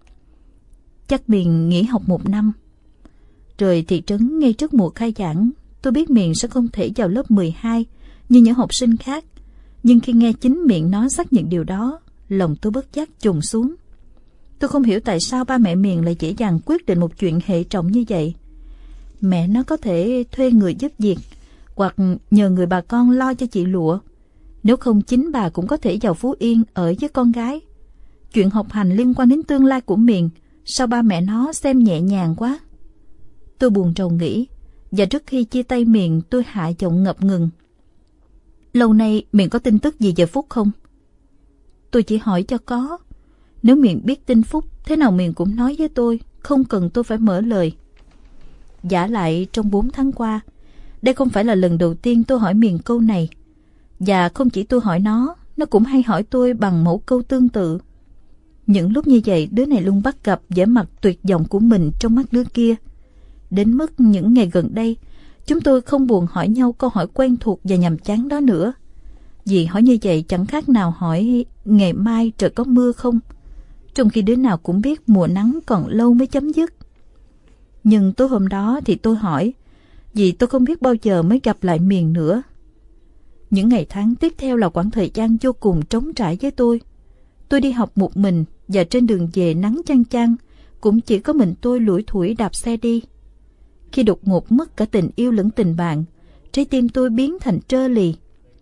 Chắc Miền nghỉ học 1 năm. Rời thị trấn ngay trước mùa khai giảng, tôi biết Miền sẽ không thể vào lớp 12 như những học sinh khác. Nhưng khi nghe chính miệng nó xác nhận điều đó, lòng tôi bất giác chùng xuống. Tôi không hiểu tại sao ba mẹ Miền lại dễ dàng quyết định một chuyện hệ trọng như vậy. mẹ nó có thể thuê người giúp việc, hoặc nhờ người bà con lo cho chị Lụa. Nếu không, chính bà cũng có thể vào Phú Yên ở với con gái. Chuyện học hành liên quan đến tương lai của Miền, sao ba mẹ nó xem nhẹ nhàng quá. Tôi buồn rầu nghĩ, và trước khi chia tay Miền, tôi hạ giọng ngập ngừng. Lâu nay Miền có tin tức gì về Phúc không? Tôi chỉ hỏi cho có. Nếu Miền biết tin Phúc, thế nào Miền cũng nói với tôi, không cần tôi phải mở lời. Vả lại trong 4 tháng qua, đây không phải là lần đầu tiên tôi hỏi Miền câu này. Và không chỉ tôi hỏi nó cũng hay hỏi tôi bằng mẫu câu tương tự. Những lúc như vậy, đứa này luôn bắt gặp vẻ mặt tuyệt vọng của mình trong mắt đứa kia. Đến mức những ngày gần đây, chúng tôi không buồn hỏi nhau câu hỏi quen thuộc và nhàm chán đó nữa. Vì hỏi như vậy chẳng khác nào hỏi ngày mai trời có mưa không, trong khi đứa nào cũng biết mùa nắng còn lâu mới chấm dứt. Nhưng tối hôm đó thì tôi hỏi, vì tôi không biết bao giờ mới gặp lại Miền nữa. Những ngày tháng tiếp theo là khoảng thời gian vô cùng trống trải với tôi. Tôi đi học một mình, và trên đường về nắng chang chang cũng chỉ có mình tôi lủi thủi đạp xe đi. Khi đột ngột mất cả tình yêu lẫn tình bạn, trái tim tôi biến thành trơ lì.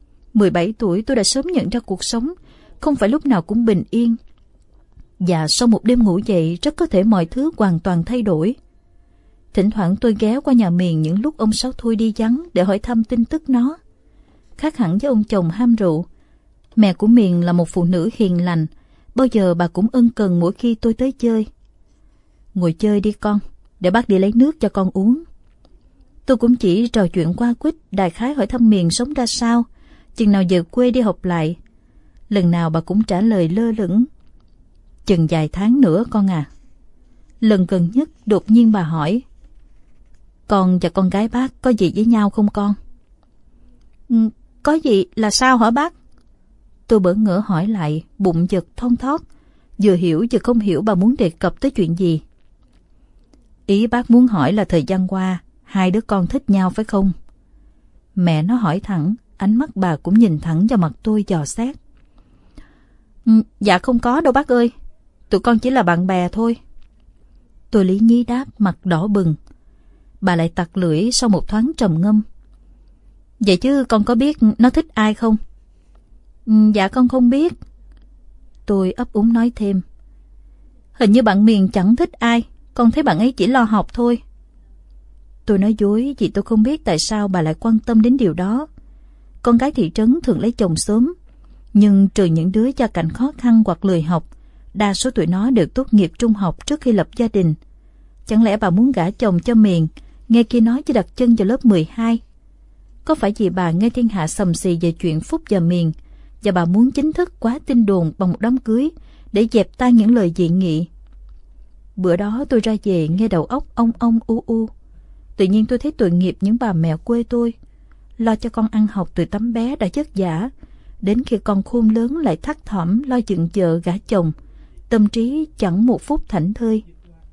17 tuổi tôi đã sớm nhận ra cuộc sống không phải lúc nào cũng bình yên. Và sau một đêm ngủ dậy, rất có thể mọi thứ hoàn toàn thay đổi. Thỉnh thoảng tôi ghé qua nhà Miền những lúc ông Sáu Thui đi vắng để hỏi thăm tin tức nó. Khác hẳn với ông chồng ham rượu, mẹ của Miền là một phụ nữ hiền lành. Bao giờ bà cũng ân cần mỗi khi tôi tới chơi. Ngồi chơi đi con, để bác đi lấy nước cho con uống. Tôi cũng chỉ trò chuyện qua quýt, đại khái hỏi thăm Miền sống ra sao, chừng nào về quê đi học lại. Lần nào bà cũng trả lời lơ lửng, chừng vài tháng nữa con à. Lần gần nhất đột nhiên bà hỏi, con và con gái bác có gì với nhau không con? Có gì là sao hả bác? Tôi bỡ ngỡ hỏi lại, bụng giật thon thót, vừa hiểu vừa không hiểu bà muốn đề cập tới chuyện gì. Ý bác muốn hỏi là thời gian qua hai đứa con thích nhau phải không? Mẹ nó hỏi thẳng, ánh mắt bà cũng nhìn thẳng vào mặt tôi dò xét. Dạ không có đâu bác ơi, tụi con chỉ là bạn bè thôi. Tôi lý nhí đáp, mặt đỏ bừng. Bà lại tặc lưỡi sau một thoáng trầm ngâm. Vậy chứ con có biết nó thích ai không? Dạ con không biết. Tôi ấp úng nói thêm. Hình như bạn Miền chẳng thích ai, con thấy bạn ấy chỉ lo học thôi. Tôi nói dối vì tôi không biết tại sao bà lại quan tâm đến điều đó. Con gái thị trấn thường lấy chồng sớm, nhưng trừ những đứa gia cảnh khó khăn hoặc lười học, đa số tụi nó đều tốt nghiệp trung học trước khi lập gia đình. Chẳng lẽ bà muốn gả chồng cho Miền, nghe kia nói chỉ đặt chân vào lớp 12? Có phải vì bà nghe thiên hạ sầm xì về chuyện Phúc và Miền, và bà muốn chính thức quá tin đồn bằng một đám cưới để dẹp tan những lời dị nghị? Bữa đó tôi ra về nghe đầu óc ong ong u u. Tự nhiên tôi thấy tội nghiệp những bà mẹ quê tôi, lo cho con ăn học từ tấm bé đã vất vả, đến khi con khôn lớn lại thắt thỏm lo dựng vợ gả chồng, tâm trí chẳng một phút thảnh thơi.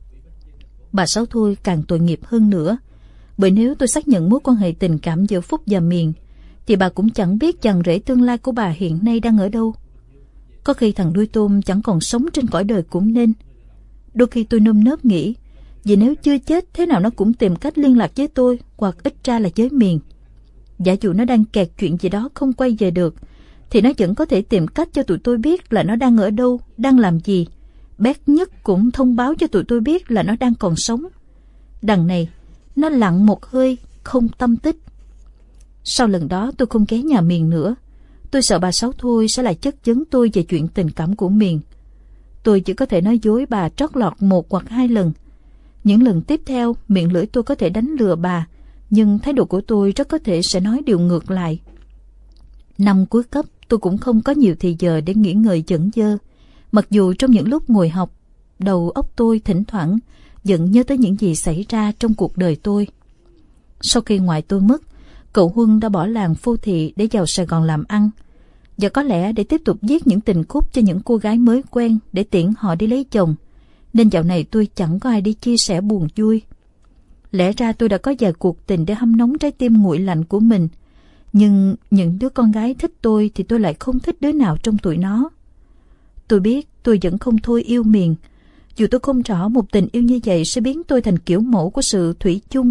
Bà Sáu Thui càng tội nghiệp hơn nữa, bởi nếu tôi xác nhận mối quan hệ tình cảm giữa Phúc và Miền, thì bà cũng chẳng biết chàng rể tương lai của bà hiện nay đang ở đâu. Có khi thằng đuôi tôm chẳng còn sống trên cõi đời cũng nên. Đôi khi tôi nơm nớp nghĩ, vì nếu chưa chết thế nào nó cũng tìm cách liên lạc với tôi, hoặc ít ra là với Miền. Giả dụ nó đang kẹt chuyện gì đó không quay về được, thì nó vẫn có thể tìm cách cho tụi tôi biết là nó đang ở đâu, đang làm gì. Bét nhất cũng thông báo cho tụi tôi biết là nó đang còn sống. Đằng này, nó lặng một hơi, không tâm tích. Sau lần đó tôi không ghé nhà Miền nữa. Tôi sợ bà Sáu Thui sẽ lại chất vấn tôi về chuyện tình cảm của Miền. Tôi chỉ có thể nói dối bà trót lọt 1 hoặc 2 lần. Những lần tiếp theo, miệng lưỡi tôi có thể đánh lừa bà, nhưng thái độ của tôi rất có thể sẽ nói điều ngược lại. Năm cuối cấp, tôi cũng không có nhiều thì giờ để nghỉ ngơi chẩn dơ. Mặc dù trong những lúc ngồi học, đầu óc tôi thỉnh thoảng vẫn nhớ tới những gì xảy ra trong cuộc đời tôi. Sau khi ngoại tôi mất, cậu Huân đã bỏ làng Phô Thị để vào Sài Gòn làm ăn, và có lẽ để tiếp tục viết những tình khúc cho những cô gái mới quen để tiễn họ đi lấy chồng, nên dạo này tôi chẳng có ai đi chia sẻ buồn vui. Lẽ ra tôi đã có vài cuộc tình để hâm nóng trái tim nguội lạnh của mình, nhưng những đứa con gái thích tôi thì tôi lại không thích đứa nào trong tụi nó. Tôi biết tôi vẫn không thôi yêu Miền, dù tôi không rõ một tình yêu như vậy sẽ biến tôi thành kiểu mẫu của sự thủy chung,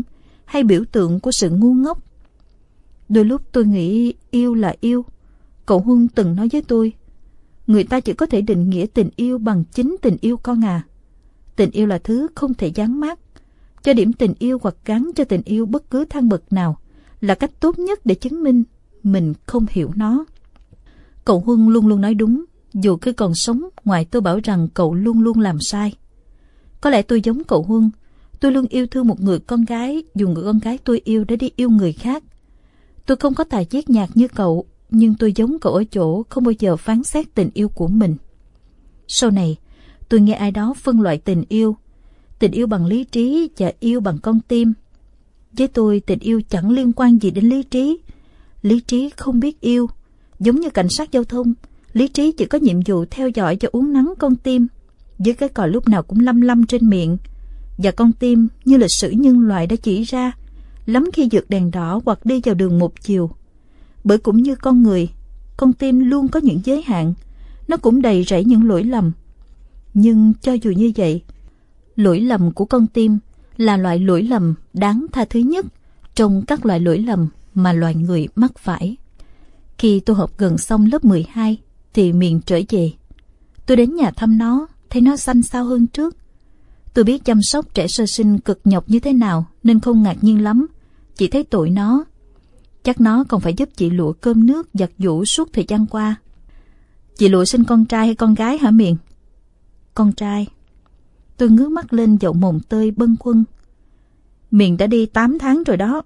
hay biểu tượng của sự ngu ngốc. Đôi lúc tôi nghĩ yêu là yêu. Cậu Huân từng nói với tôi, người ta chỉ có thể định nghĩa tình yêu bằng chính tình yêu con à. Tình yêu là thứ không thể dán mác. Cho điểm tình yêu hoặc gắn cho tình yêu bất cứ thang bậc nào là cách tốt nhất để chứng minh mình không hiểu nó. Cậu Huân luôn luôn nói đúng, dù khi còn sống, ngoại tôi bảo rằng cậu luôn luôn làm sai. Có lẽ tôi giống cậu Huân, tôi luôn yêu thương một người con gái, dù người con gái tôi yêu đã đi yêu người khác. Tôi không có tài viết nhạc như cậu, nhưng tôi giống cậu ở chỗ không bao giờ phán xét tình yêu của mình. Sau này, tôi nghe ai đó phân loại tình yêu bằng lý trí và yêu bằng con tim. Với tôi, tình yêu chẳng liên quan gì đến lý trí. Lý trí không biết yêu. Giống như cảnh sát giao thông, lý trí chỉ có nhiệm vụ theo dõi và uốn nắn con tim, với cái còi lúc nào cũng lăm lăm trên miệng. Và con tim, như lịch sử nhân loại đã chỉ ra, lắm khi vượt đèn đỏ hoặc đi vào đường một chiều. Bởi cũng như con người, con tim luôn có những giới hạn, nó cũng đầy rẫy những lỗi lầm. Nhưng cho dù như vậy, lỗi lầm của con tim là loại lỗi lầm đáng tha thứ nhất trong các loại lỗi lầm mà loài người mắc phải. Khi tôi học gần xong lớp 12 thì Miền trở về. Tôi đến nhà thăm nó, thấy nó xanh xao hơn trước. Tôi biết chăm sóc trẻ sơ sinh cực nhọc như thế nào nên không ngạc nhiên lắm, chỉ thấy tội nó. Chắc nó còn phải giúp chị Lụa cơm nước giặt giũ suốt thời gian qua. Chị Lụa sinh con trai hay con gái hả Miền? Con trai. Tôi ngước mắt lên dậu mồng tơi bâng khuâng. Miền đã đi 8 tháng rồi đó.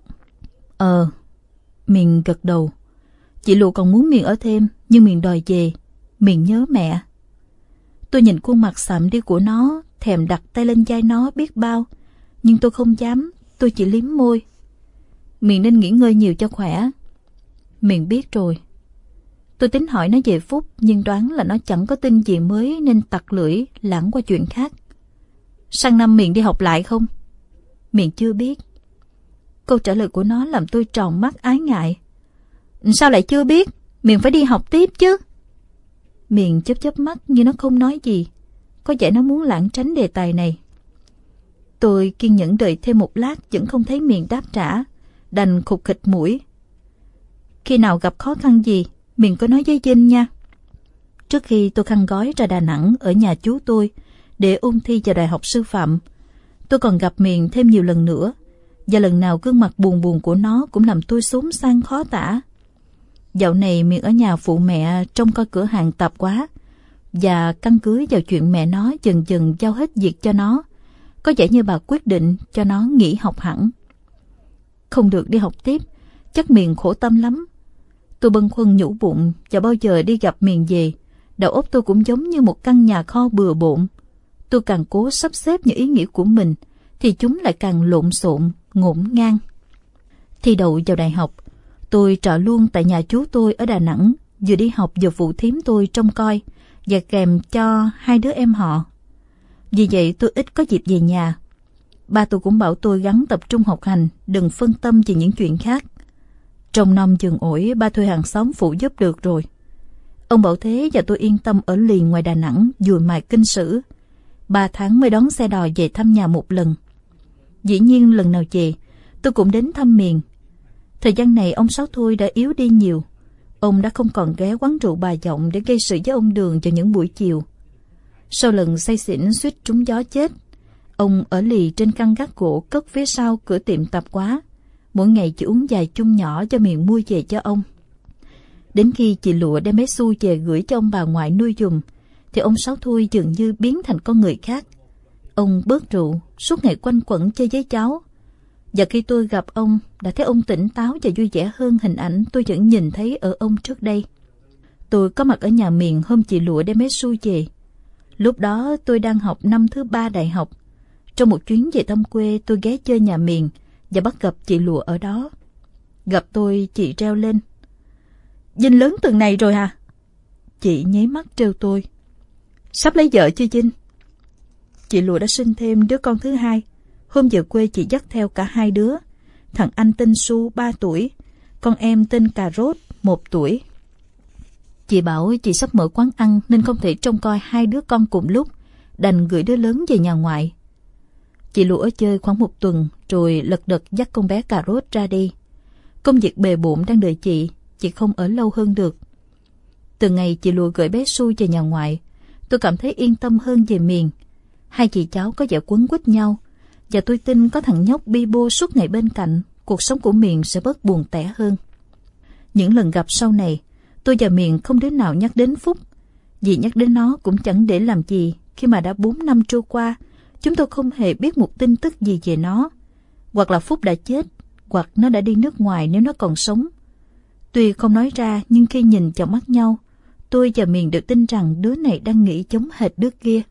Miền gật đầu. Chị Lụa còn muốn Miền ở thêm, nhưng Miền đòi về. Miền nhớ mẹ. Tôi nhìn khuôn mặt sạm đi của nó, thèm đặt tay lên vai nó biết bao, nhưng tôi không dám. Tôi chỉ liếm môi. Miền nên nghỉ ngơi nhiều cho khỏe. Miền biết rồi. Tôi tính hỏi nó về Phúc, nhưng đoán là nó chẳng có tin gì mới nên tặc lưỡi lảng qua chuyện khác. Sang năm Miền đi học lại không? Miền chưa biết. Câu trả lời của nó làm tôi tròn mắt ái ngại. Sao lại chưa biết? Miền phải đi học tiếp chứ. Miền chớp chớp mắt nhưng nó không nói gì. Có vẻ nó muốn lảng tránh đề tài này. Tôi kiên nhẫn đợi thêm một lát vẫn không thấy Miền đáp trả, đành khục khịch mũi. Khi nào gặp khó khăn gì, Miền có nói với Vinh nha. Trước khi tôi khăn gói ra Đà Nẵng ở nhà chú tôi để ôn thi vào Đại học Sư phạm, tôi còn gặp Miền thêm nhiều lần nữa, và lần nào gương mặt buồn buồn của nó cũng làm tôi xốn sang khó tả. Dạo này Miền ở nhà phụ mẹ trông coi cửa hàng tạp hóa, và căn cứ vào chuyện mẹ nó dần dần giao hết việc cho nó, có vẻ như bà quyết định cho nó nghỉ học hẳn. Không được đi học tiếp, chắc Miền khổ tâm lắm. Tôi bâng khuâng nhủ bụng, và bao giờ đi gặp Miền về, đầu óc tôi cũng giống như một căn nhà kho bừa bộn. Tôi càng cố sắp xếp những ý nghĩ của mình, thì chúng lại càng lộn xộn, ngổn ngang. Thi đậu vào đại học, tôi trọ luôn tại nhà chú tôi ở Đà Nẵng, vừa đi học vừa phụ thím tôi trông coi và kèm cho 2 đứa em họ. Vì vậy tôi ít có dịp về nhà. Ba tôi cũng bảo tôi gắng tập trung học hành, đừng phân tâm về những chuyện khác. Trong năm chừng ổi, ba thuê hàng xóm phụ giúp được rồi. Ông bảo thế và tôi yên tâm ở lì ngoài Đà Nẵng dùi mài kinh sử. 3 tháng mới đón xe đò về thăm nhà một lần. Dĩ nhiên lần nào về, tôi cũng đến thăm Miền. Thời gian này ông Sáu Thôi đã yếu đi nhiều. Ông đã không còn ghé quán rượu Bà Giọng để gây sự với ông Đường vào những buổi chiều. Sau lần say xỉn suýt trúng gió chết, ông ở lì trên căn gác gỗ cất phía sau cửa tiệm tạp hóa, mỗi ngày chỉ uống vài chung nhỏ cho Miền mua về cho ông. Đến khi chị Lụa đem bé Xu về gửi cho ông bà ngoại nuôi giùm, thì ông Sáu Thôi dường như biến thành con người khác. Ông bớt rượu, suốt ngày quanh quẩn chơi với cháu. Và khi tôi gặp ông, đã thấy ông tỉnh táo và vui vẻ hơn hình ảnh tôi vẫn nhìn thấy ở ông trước đây. Tôi có mặt ở nhà Miền hôm chị Lụa đem bé Xu về. Lúc đó tôi đang học năm thứ 3 đại học. Trong một chuyến về thăm quê, tôi ghé chơi nhà Miền và bắt gặp chị Lụa ở đó. Gặp tôi, chị reo lên. Vinh lớn từng này rồi hả? Chị nháy mắt trêu tôi. Sắp lấy vợ chưa Vinh? Chị Lụa đã sinh thêm đứa con thứ 2. Hôm về quê chị dắt theo cả 2 đứa. Thằng anh tên Su 3 tuổi, con em tên Cà Rốt 1 tuổi. Chị bảo chị sắp mở quán ăn nên không thể trông coi 2 đứa con cùng lúc, đành gửi đứa lớn về nhà ngoại. Chị Lụa ở chơi khoảng 1 tuần rồi lật đật dắt con bé Cà Rốt ra đi. Công việc bề bộn đang đợi chị không ở lâu hơn được. Từ ngày chị Lụa gửi bé Su về nhà ngoại, tôi cảm thấy yên tâm hơn về Miền. Hai chị cháu có vẻ quấn quýt nhau, và tôi tin có thằng nhóc bi bô suốt ngày bên cạnh, cuộc sống của Miền sẽ bớt buồn tẻ hơn. Những lần gặp sau này, tôi và Miền không đứa nào nhắc đến Phúc, vì nhắc đến nó cũng chẳng để làm gì khi mà đã 4 năm trôi qua, chúng tôi không hề biết một tin tức gì về nó. Hoặc là Phúc đã chết, hoặc nó đã đi nước ngoài nếu nó còn sống. Tuy không nói ra, nhưng khi nhìn vào mắt nhau, tôi và Miền đều tin rằng đứa này đang nghĩ giống hệt đứa kia.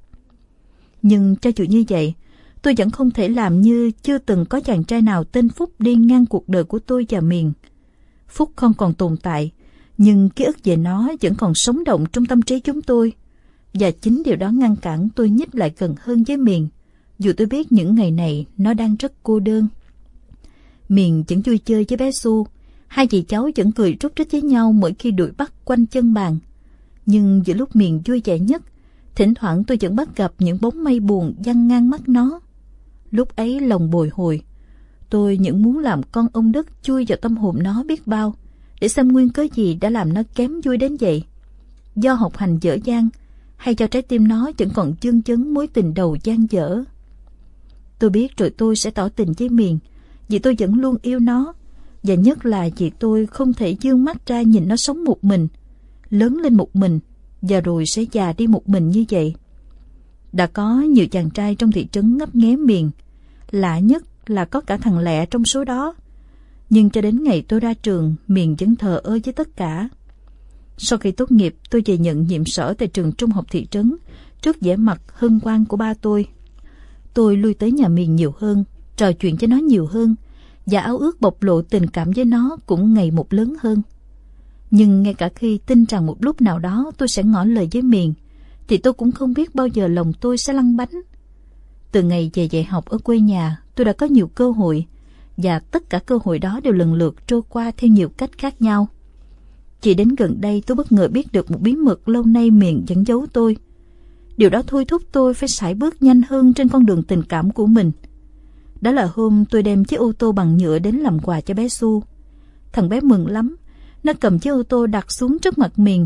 Nhưng cho dù như vậy, tôi vẫn không thể làm như chưa từng có chàng trai nào tên Phúc đi ngang cuộc đời của tôi và Miền. Phúc không còn tồn tại, nhưng ký ức về nó vẫn còn sống động trong tâm trí chúng tôi. Và chính điều đó ngăn cản tôi nhích lại gần hơn với Miền, dù tôi biết những ngày này nó đang rất cô đơn. Miền vẫn vui chơi với bé Su, hai chị cháu vẫn cười rúc rích với nhau mỗi khi đuổi bắt quanh chân bàn. Nhưng giữa lúc Miền vui vẻ nhất, thỉnh thoảng tôi vẫn bắt gặp những bóng mây buồn giăng ngang mắt nó. Lúc ấy lòng bồi hồi, tôi những muốn làm con ông đất chui vào tâm hồn nó biết bao, để xem nguyên cớ gì đã làm nó kém vui đến vậy. Do học hành dở dang, hay do trái tim nó vẫn còn chưng chấn mối tình đầu dang dở. Tôi biết rồi tôi sẽ tỏ tình với Miền, vì tôi vẫn luôn yêu nó, và nhất là vì tôi không thể dương mắt ra nhìn nó sống một mình, lớn lên một mình, và rồi sẽ già đi một mình như vậy. Đã có nhiều chàng trai trong thị trấn ngấp nghé Miền, lạ nhất là có cả thằng Lẹ trong số đó. Nhưng cho đến ngày tôi ra trường, Miền vẫn thờ ơ với tất cả. Sau khi tốt nghiệp, tôi về nhận nhiệm sở tại trường trung học thị trấn, trước vẻ mặt hân hoan của ba tôi. Tôi lui tới nhà Miền nhiều hơn, trò chuyện với nó nhiều hơn, và ao ước bộc lộ tình cảm với nó cũng ngày một lớn hơn. Nhưng ngay cả khi tin rằng một lúc nào đó tôi sẽ ngỏ lời với Miền, thì tôi cũng không biết bao giờ lòng tôi sẽ lăn bánh. Từ ngày về dạy học ở quê nhà, tôi đã có nhiều cơ hội, và tất cả cơ hội đó đều lần lượt trôi qua theo nhiều cách khác nhau. Chỉ đến gần đây tôi bất ngờ biết được một bí mật lâu nay Miền vẫn giấu tôi. Điều đó thôi thúc tôi phải sải bước nhanh hơn trên con đường tình cảm của mình. Đó là hôm tôi đem chiếc ô tô bằng nhựa đến làm quà cho bé Su. Thằng bé mừng lắm, nó cầm chiếc ô tô đặt xuống trước mặt Miền.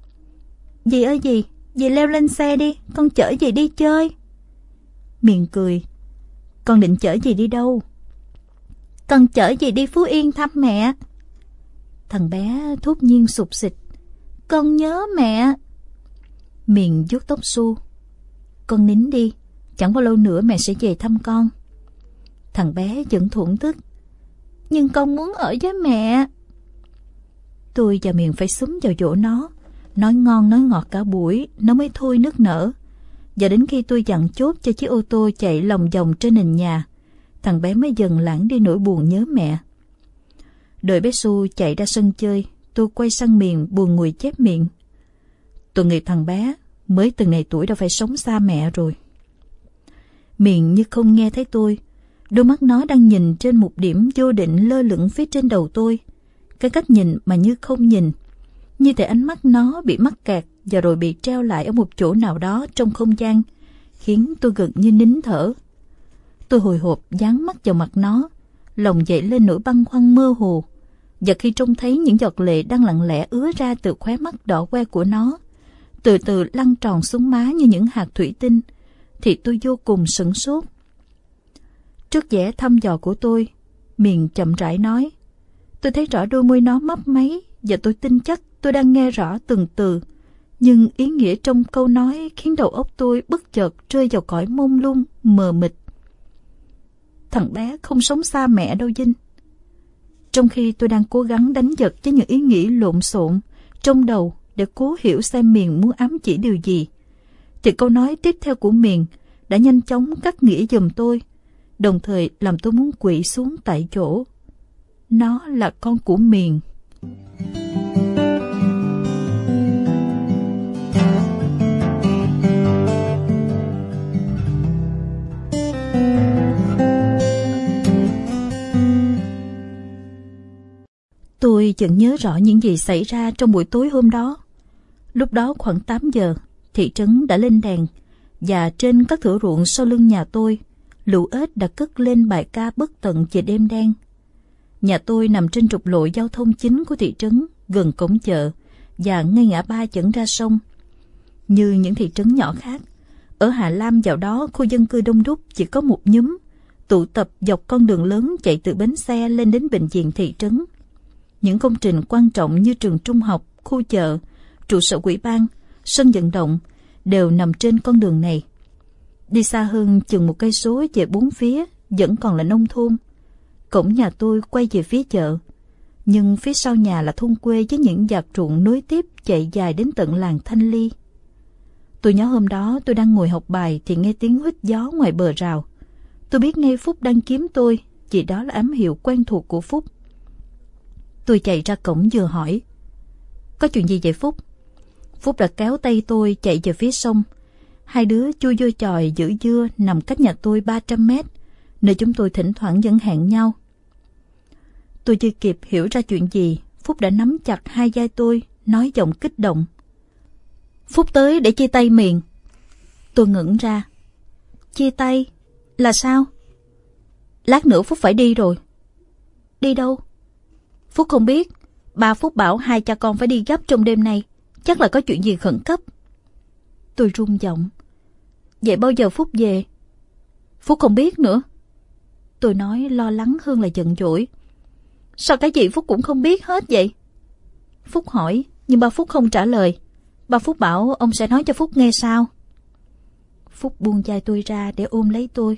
Dì ơi dì leo lên xe đi, con chở dì đi chơi. Miền cười. Con định chở dì đi đâu? Con chở dì đi Phú Yên thăm mẹ. Thằng bé thốt nhiên sụp sịch. Con nhớ mẹ. Miền vuốt tóc Su. Con nín đi, chẳng bao lâu nữa mẹ sẽ về thăm con. Thằng bé vẫn thổn thức. Nhưng con muốn ở với mẹ. Tôi và Miền phải xúm vào dỗ nó, nói ngon nói ngọt cả buổi, nó mới thôi nức nở. Và đến khi tôi dặn chốt cho chiếc ô tô chạy lòng vòng trên nền nhà, thằng bé mới dần lãng đi nỗi buồn nhớ mẹ. Đợi bé Su chạy ra sân chơi, tôi quay sang Miền buồn ngùi chép miệng. Tội nghiệp thằng bé, mới từng này tuổi đã phải sống xa mẹ rồi. Miền như không nghe thấy tôi, đôi mắt nó đang nhìn trên một điểm vô định lơ lửng phía trên đầu tôi. Cái cách nhìn mà như không nhìn, như thể ánh mắt nó bị mắc kẹt và rồi bị treo lại ở một chỗ nào đó trong không gian, khiến tôi gần như nín thở. Tôi hồi hộp dán mắt vào mặt nó, lòng dậy lên nỗi băn khoăn mơ hồ. Và khi trông thấy những giọt lệ đang lặng lẽ ứa ra từ khóe mắt đỏ que của nó, từ từ lăn tròn xuống má như những hạt thủy tinh, thì tôi vô cùng sửng sốt. Trước vẻ thăm dò của tôi, Miền chậm rãi nói. Tôi thấy rõ đôi môi nó mấp máy, và tôi tin chắc tôi đang nghe rõ từng từ. Nhưng ý nghĩa trong câu nói khiến đầu óc tôi bất chợt rơi vào cõi mông lung, mờ mịt. Thằng bé không sống xa mẹ đâu Vinh. Trong khi tôi đang cố gắng đánh giật với những ý nghĩ lộn xộn trong đầu để cố hiểu xem Miền muốn ám chỉ điều gì, thì câu nói tiếp theo của Miền đã nhanh chóng cắt nghĩa giùm tôi, đồng thời làm tôi muốn quỵ xuống tại chỗ. Nó là con của Miền. Tôi vẫn nhớ rõ những gì xảy ra trong buổi tối hôm đó. Lúc đó khoảng 8 giờ, thị trấn đã lên đèn, và trên các thửa ruộng sau lưng nhà tôi, lũ ếch đã cất lên bài ca bất tận về đêm đen. Nhà tôi nằm trên trục lộ giao thông chính của thị trấn, gần cổng chợ và ngay ngã ba dẫn ra sông. Như những thị trấn nhỏ khác, ở Hà Lam dạo đó khu dân cư đông đúc chỉ có một nhóm, tụ tập dọc con đường lớn chạy từ bến xe lên đến bệnh viện thị trấn. Những công trình quan trọng như trường trung học, khu chợ, trụ sở ủy ban, sân vận động đều nằm trên con đường này. Đi xa hơn chừng 1 cây số về bốn phía vẫn còn là nông thôn. Cổng nhà tôi quay về phía chợ, nhưng phía sau nhà là thôn quê với những vạt ruộng nối tiếp chạy dài đến tận làng Thanh Ly. Tôi nhớ hôm đó tôi đang ngồi học bài thì nghe tiếng huýt gió ngoài bờ rào. Tôi biết ngay Phúc đang kiếm tôi, vì đó là ám hiệu quen thuộc của Phúc. Tôi chạy ra cổng vừa hỏi: "Có chuyện gì vậy Phúc?" Phúc đã kéo tay tôi chạy về phía sông. Hai đứa chui vô chòi giữ dưa nằm cách nhà tôi 300 mét, nơi chúng tôi thỉnh thoảng vẫn hẹn nhau. Tôi chưa kịp hiểu ra chuyện gì, Phúc đã nắm chặt hai vai tôi, nói giọng kích động: "Phúc tới để chia tay Miền." Tôi ngẩn ra. Chia tay? Là sao? "Lát nữa Phúc phải đi rồi." "Đi đâu?" "Phúc không biết. Ba Phúc bảo hai cha con phải đi gấp trong đêm nay. Chắc là có chuyện gì khẩn cấp." Tôi run giọng: "Vậy bao giờ Phúc về?" "Phúc không biết nữa." Tôi nói lo lắng hơn là giận dỗi. "Sao cái gì Phúc cũng không biết hết vậy?" Phúc hỏi, nhưng ba Phúc không trả lời. Ba Phúc bảo ông sẽ nói cho Phúc nghe sau. Phúc buông vai tôi ra để ôm lấy tôi.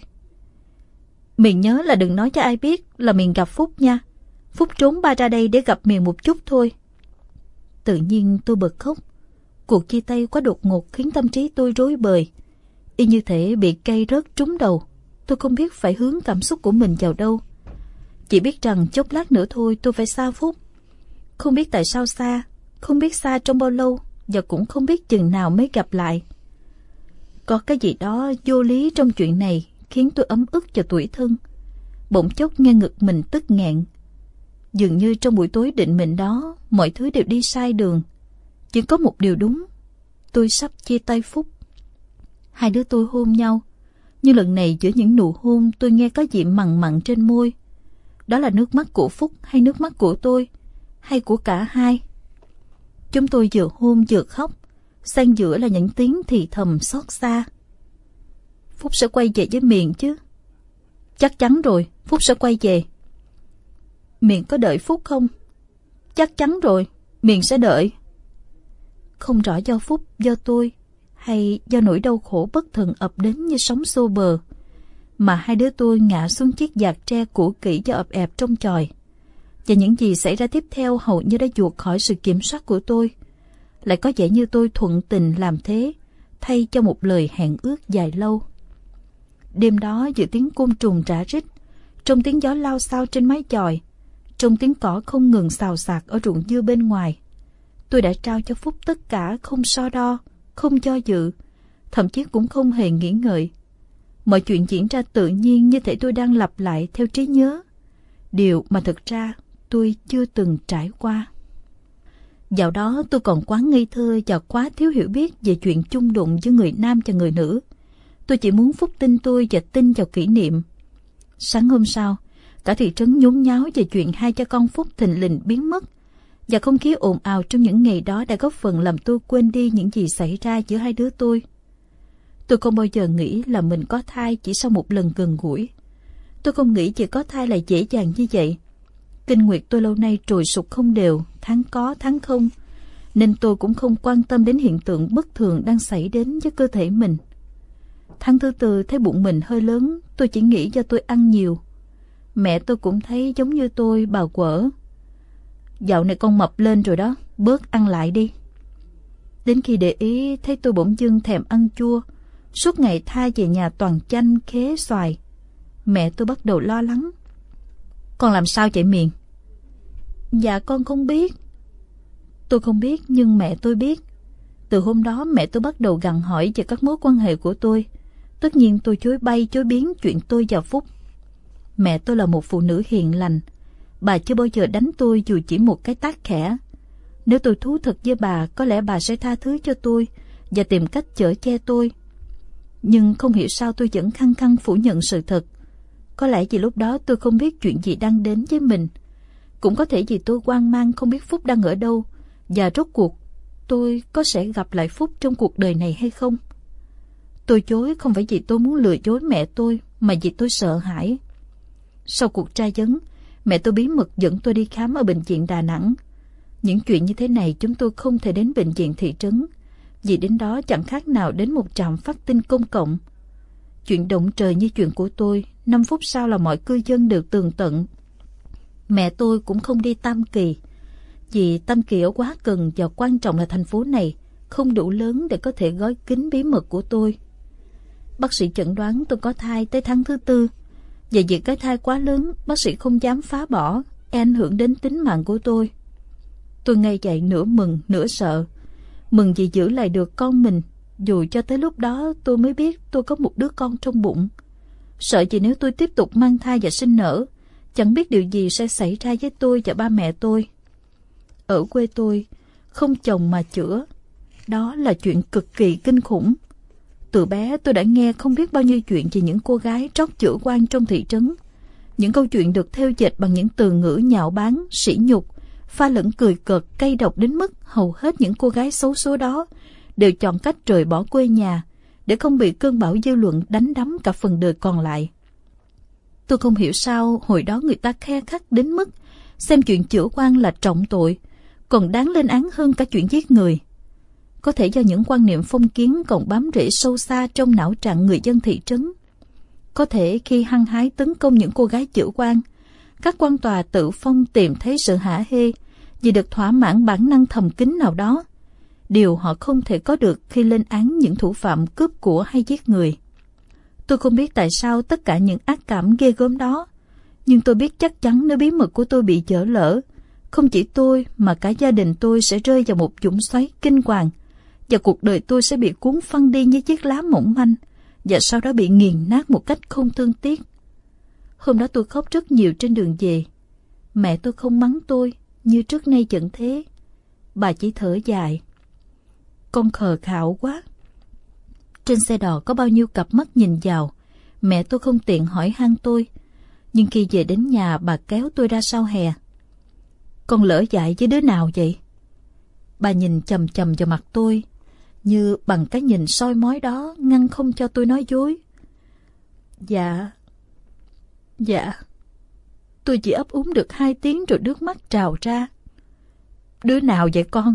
"Miền nhớ là đừng nói cho ai biết là Miền gặp Phúc nha. Phúc trốn ba ra đây để gặp Miền một chút thôi." Tự nhiên tôi bật khóc. Cuộc chia tay quá đột ngột khiến tâm trí tôi rối bời, y như thể bị cây rớt trúng đầu. Tôi không biết phải hướng cảm xúc của mình vào đâu. Chỉ biết rằng chốc lát nữa thôi tôi phải xa Phúc. Không biết tại sao xa, không biết xa trong bao lâu, và cũng không biết chừng nào mới gặp lại. Có cái gì đó vô lý trong chuyện này khiến tôi ấm ức và tủi thân. Bỗng chốc nghe ngực mình tức nghẹn. Dường như trong buổi tối định mệnh đó, mọi thứ đều đi sai đường. Chỉ có một điều đúng: tôi sắp chia tay Phúc. Hai đứa tôi hôn nhau, nhưng lần này giữa những nụ hôn tôi nghe có gì mặn mặn trên môi. Đó là nước mắt của Phúc hay nước mắt của tôi, hay của cả hai? Chúng tôi vừa hôn vừa khóc, xen giữa là những tiếng thì thầm xót xa. "Phúc sẽ quay về với Miền chứ?" "Chắc chắn rồi, Phúc sẽ quay về." "Miền có đợi Phúc không?" "Chắc chắn rồi, Miền sẽ đợi." Không rõ do Phúc, do tôi, hay do nỗi đau khổ bất thần ập đến như sóng xô bờ, mà hai đứa tôi ngã xuống chiếc vạt tre cũ kỹ và ập ẹp trong chòi. Và những gì xảy ra tiếp theo hầu như đã vượt khỏi sự kiểm soát của tôi. Lại có vẻ như tôi thuận tình làm thế, thay cho một lời hẹn ước dài lâu. Đêm đó giữa tiếng côn trùng rã rít, trong tiếng gió lao xao trên mái chòi, trong tiếng cỏ không ngừng xào xạc ở ruộng dưa bên ngoài, tôi đã trao cho Phúc tất cả, không so đo, không do dự, thậm chí cũng không hề nghĩ ngợi. Mọi chuyện diễn ra tự nhiên, như thể tôi đang lặp lại theo trí nhớ, điều mà thực ra tôi chưa từng trải qua. Dạo đó tôi còn quá ngây thơ và quá thiếu hiểu biết về chuyện chung đụng giữa người nam và người nữ. Tôi chỉ muốn Phúc tin tôi và tin vào kỷ niệm. Sáng hôm sau, cả thị trấn nhốn nháo về chuyện hai cha con Phúc thình lình biến mất, và không khí ồn ào trong những ngày đó đã góp phần làm tôi quên đi những gì xảy ra giữa hai đứa tôi. Tôi không bao giờ nghĩ là mình có thai chỉ sau một lần gần gũi. Tôi không nghĩ chỉ có thai là dễ dàng như vậy. Kinh nguyệt tôi lâu nay trồi sụt không đều, tháng có tháng không, nên tôi cũng không quan tâm đến hiện tượng bất thường đang xảy đến với cơ thể mình. Tháng thứ tư thấy bụng mình hơi lớn, tôi chỉ nghĩ do tôi ăn nhiều. Mẹ tôi cũng thấy giống như tôi, bà quở: "Dạo này con mập lên rồi đó, bớt ăn lại đi." Đến khi để ý thấy tôi bỗng dưng thèm ăn chua, suốt ngày tha về nhà toàn chanh, khế, xoài. Mẹ tôi bắt đầu lo lắng: "Con làm sao vậy Miền?" "Dạ con không biết." Tôi không biết, nhưng mẹ tôi biết. Từ hôm đó mẹ tôi bắt đầu gặng hỏi về các mối quan hệ của tôi. Tất nhiên tôi chối bay chối biến chuyện tôi và Phúc. Mẹ tôi là một phụ nữ hiền lành. Bà chưa bao giờ đánh tôi dù chỉ một cái tát khẽ. Nếu tôi thú thật với bà, có lẽ bà sẽ tha thứ cho tôi và tìm cách chở che tôi. Nhưng không hiểu sao tôi vẫn khăng khăng phủ nhận sự thật. Có lẽ vì lúc đó tôi không biết chuyện gì đang đến với mình. Cũng có thể vì tôi hoang mang không biết Phúc đang ở đâu, và rốt cuộc tôi có sẽ gặp lại Phúc trong cuộc đời này hay không. Tôi chối không phải vì tôi muốn lừa dối mẹ tôi, mà vì tôi sợ hãi. Sau cuộc tra vấn, mẹ tôi bí mật dẫn tôi đi khám ở bệnh viện Đà Nẵng. Những chuyện như thế này chúng tôi không thể đến bệnh viện thị trấn, vì đến đó chẳng khác nào đến một trạm phát tin công cộng. Chuyện động trời như chuyện của tôi, 5 phút sau là mọi cư dân đều tường tận. Mẹ tôi cũng không đi Tam Kỳ, vì Tam Kỳ ở quá gần và quan trọng là thành phố này không đủ lớn để có thể gói kín bí mật của tôi. Bác sĩ chẩn đoán tôi có thai tới tháng thứ 4. Và vì cái thai quá lớn, bác sĩ không dám phá bỏ, ảnh hưởng đến tính mạng của tôi. Tôi ngây dậy nửa mừng nửa sợ. Mừng vì giữ lại được con mình, dù cho tới lúc đó tôi mới biết tôi có một đứa con trong bụng. Sợ vì nếu tôi tiếp tục mang thai và sinh nở, chẳng biết điều gì sẽ xảy ra với tôi và ba mẹ tôi. Ở quê tôi, không chồng mà chữa, đó là chuyện cực kỳ kinh khủng. Từ bé tôi đã nghe không biết bao nhiêu chuyện về những cô gái trót chữa quan trong thị trấn. Những câu chuyện được thêu dệt bằng những từ ngữ nhạo báng, sỉ nhục, pha lẫn cười cợt, cay độc đến mức hầu hết những cô gái xấu số đó đều chọn cách rời bỏ quê nhà để không bị cơn bão dư luận đánh đắm cả phần đời còn lại. Tôi không hiểu sao hồi đó người ta khe khắt đến mức xem chuyện chữa quan là trọng tội, còn đáng lên án hơn cả chuyện giết người. Có thể do những quan niệm phong kiến còn bám rễ sâu xa trong não trạng người dân thị trấn. Có thể khi hăng hái tấn công những cô gái chữa quan, các quan tòa tự phong tìm thấy sự hả hê vì được thỏa mãn bản năng thầm kín nào đó, điều họ không thể có được khi lên án những thủ phạm cướp của hay giết người. Tôi không biết tại sao tất cả những ác cảm ghê gớm đó, nhưng tôi biết chắc chắn nếu bí mật của tôi bị dở lỡ, không chỉ tôi mà cả gia đình tôi sẽ rơi vào một vũng xoáy kinh hoàng, và cuộc đời tôi sẽ bị cuốn phăng đi như chiếc lá mỏng manh, và sau đó bị nghiền nát một cách không thương tiếc. Hôm đó tôi khóc rất nhiều trên đường về. Mẹ tôi không mắng tôi như trước nay vẫn thế. Bà chỉ thở dài. Con khờ khạo quá. Trên xe đò có bao nhiêu cặp mắt nhìn vào, mẹ tôi không tiện hỏi han tôi. Nhưng khi về đến nhà, bà kéo tôi ra sau hè. Con lỡ dại với đứa nào vậy? Bà nhìn chằm chằm vào mặt tôi, như bằng cái nhìn soi mói đó ngăn không cho tôi nói dối. Dạ, tôi chỉ ấp úng được 2 tiếng rồi nước mắt trào ra. Đứa nào vậy con?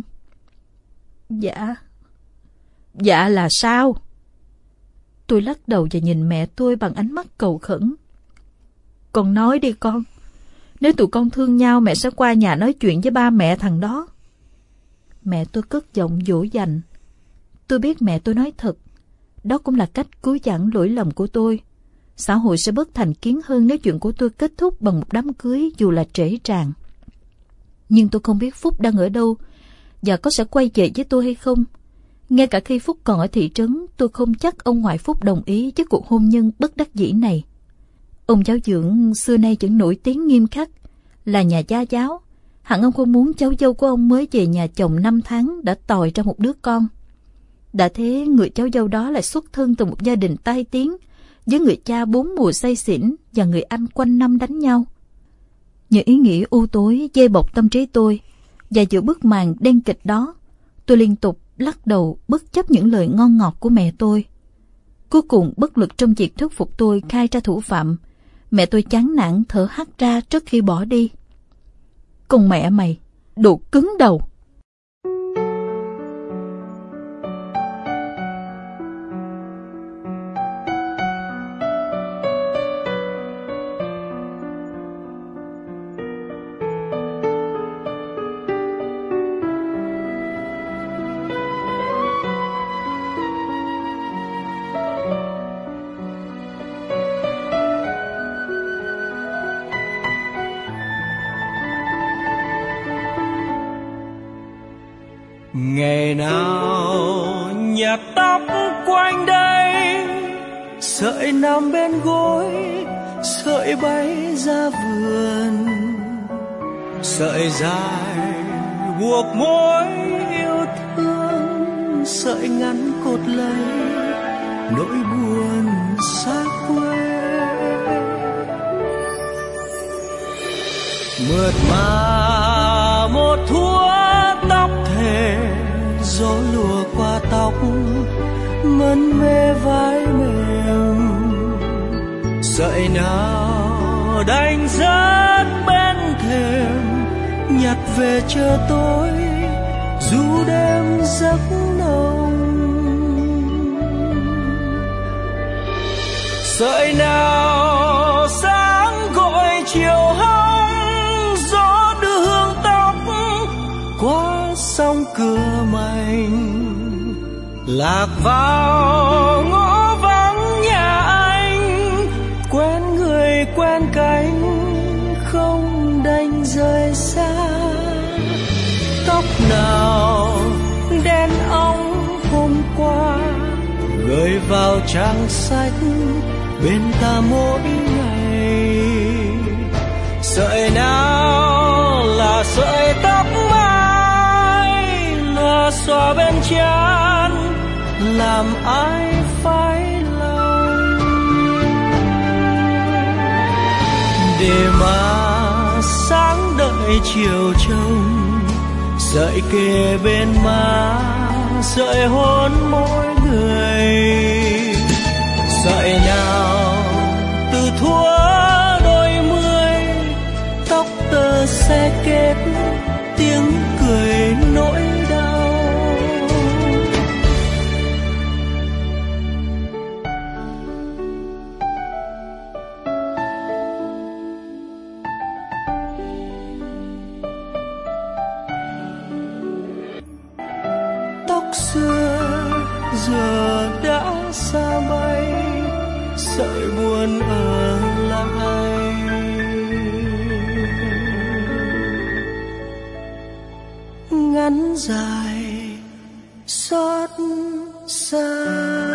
Dạ là sao? Tôi lắc đầu và nhìn mẹ tôi bằng ánh mắt cầu khẩn. Con nói đi con. Nếu tụi con thương nhau, mẹ sẽ qua nhà nói chuyện với ba mẹ thằng đó. Mẹ tôi cất giọng dỗ dành. Tôi biết mẹ tôi nói thật. Đó cũng là cách cứu vãn lỗi lầm của tôi. Xã hội sẽ bớt thành kiến hơn nếu chuyện của tôi kết thúc bằng một đám cưới dù là trễ tràn. Nhưng tôi không biết Phúc đang ở đâu và có sẽ quay về với tôi hay không. Ngay cả khi Phúc còn ở thị trấn, tôi không chắc ông ngoại Phúc đồng ý với cuộc hôn nhân bất đắc dĩ này. Ông giáo dưỡng xưa nay vẫn nổi tiếng nghiêm khắc, là nhà gia giáo. Hẳn ông không muốn cháu dâu của ông mới về nhà chồng 5 tháng đã tòi ra một đứa con. Đã thế, người cháu dâu đó lại xuất thân từ một gia đình tai tiếng, với người cha 4 mùa say xỉn và người anh quanh năm đánh nhau. Những ý nghĩ u tối dây bọc tâm trí tôi, và giữa bức màn đen kịch đó, tôi liên tục lắc đầu bất chấp những lời ngon ngọt của mẹ tôi. Cuối cùng bất lực trong việc thuyết phục tôi khai ra thủ phạm, mẹ tôi chán nản thở hắt ra trước khi bỏ đi. Con mẹ mày, đồ cứng đầu. Ngày nào nhặt tóc quanh đây, sợi nằm bên gối, sợi bay ra vườn, sợi dài buộc mối yêu thương, sợi ngắn cột lấy nỗi buồn xa quê. Mượt mà một thua tóc thề, gió lùa qua tóc mân mê vai mềm. Sợi nào đành rớt bên thềm, nhặt về chờ tôi dù đêm giấc nồng. Sợi nào sáng gọi chiều hong, gió đưa hương tóc qua sông Cửa Mành. Lạc vào ngõ vắng nhà anh, quen người quen cánh không đành rời xa. Tóc nào đen óng hôm qua, gửi vào trang sách bên ta mỗi ngày. Sợi nào là sợi tóc mai, lòa xòa bên trán làm ai phai lòng. Để mà sáng đợi chiều trông, sợi kề bên má, sợi hôn mỗi người. Sợi nào từ thuở đôi mươi, tóc tơ xe kết tiếng cười nỗi đau. Tóc xưa giờ đã xa bay, sợi buồn ở lại. Ngắn dài xót xa.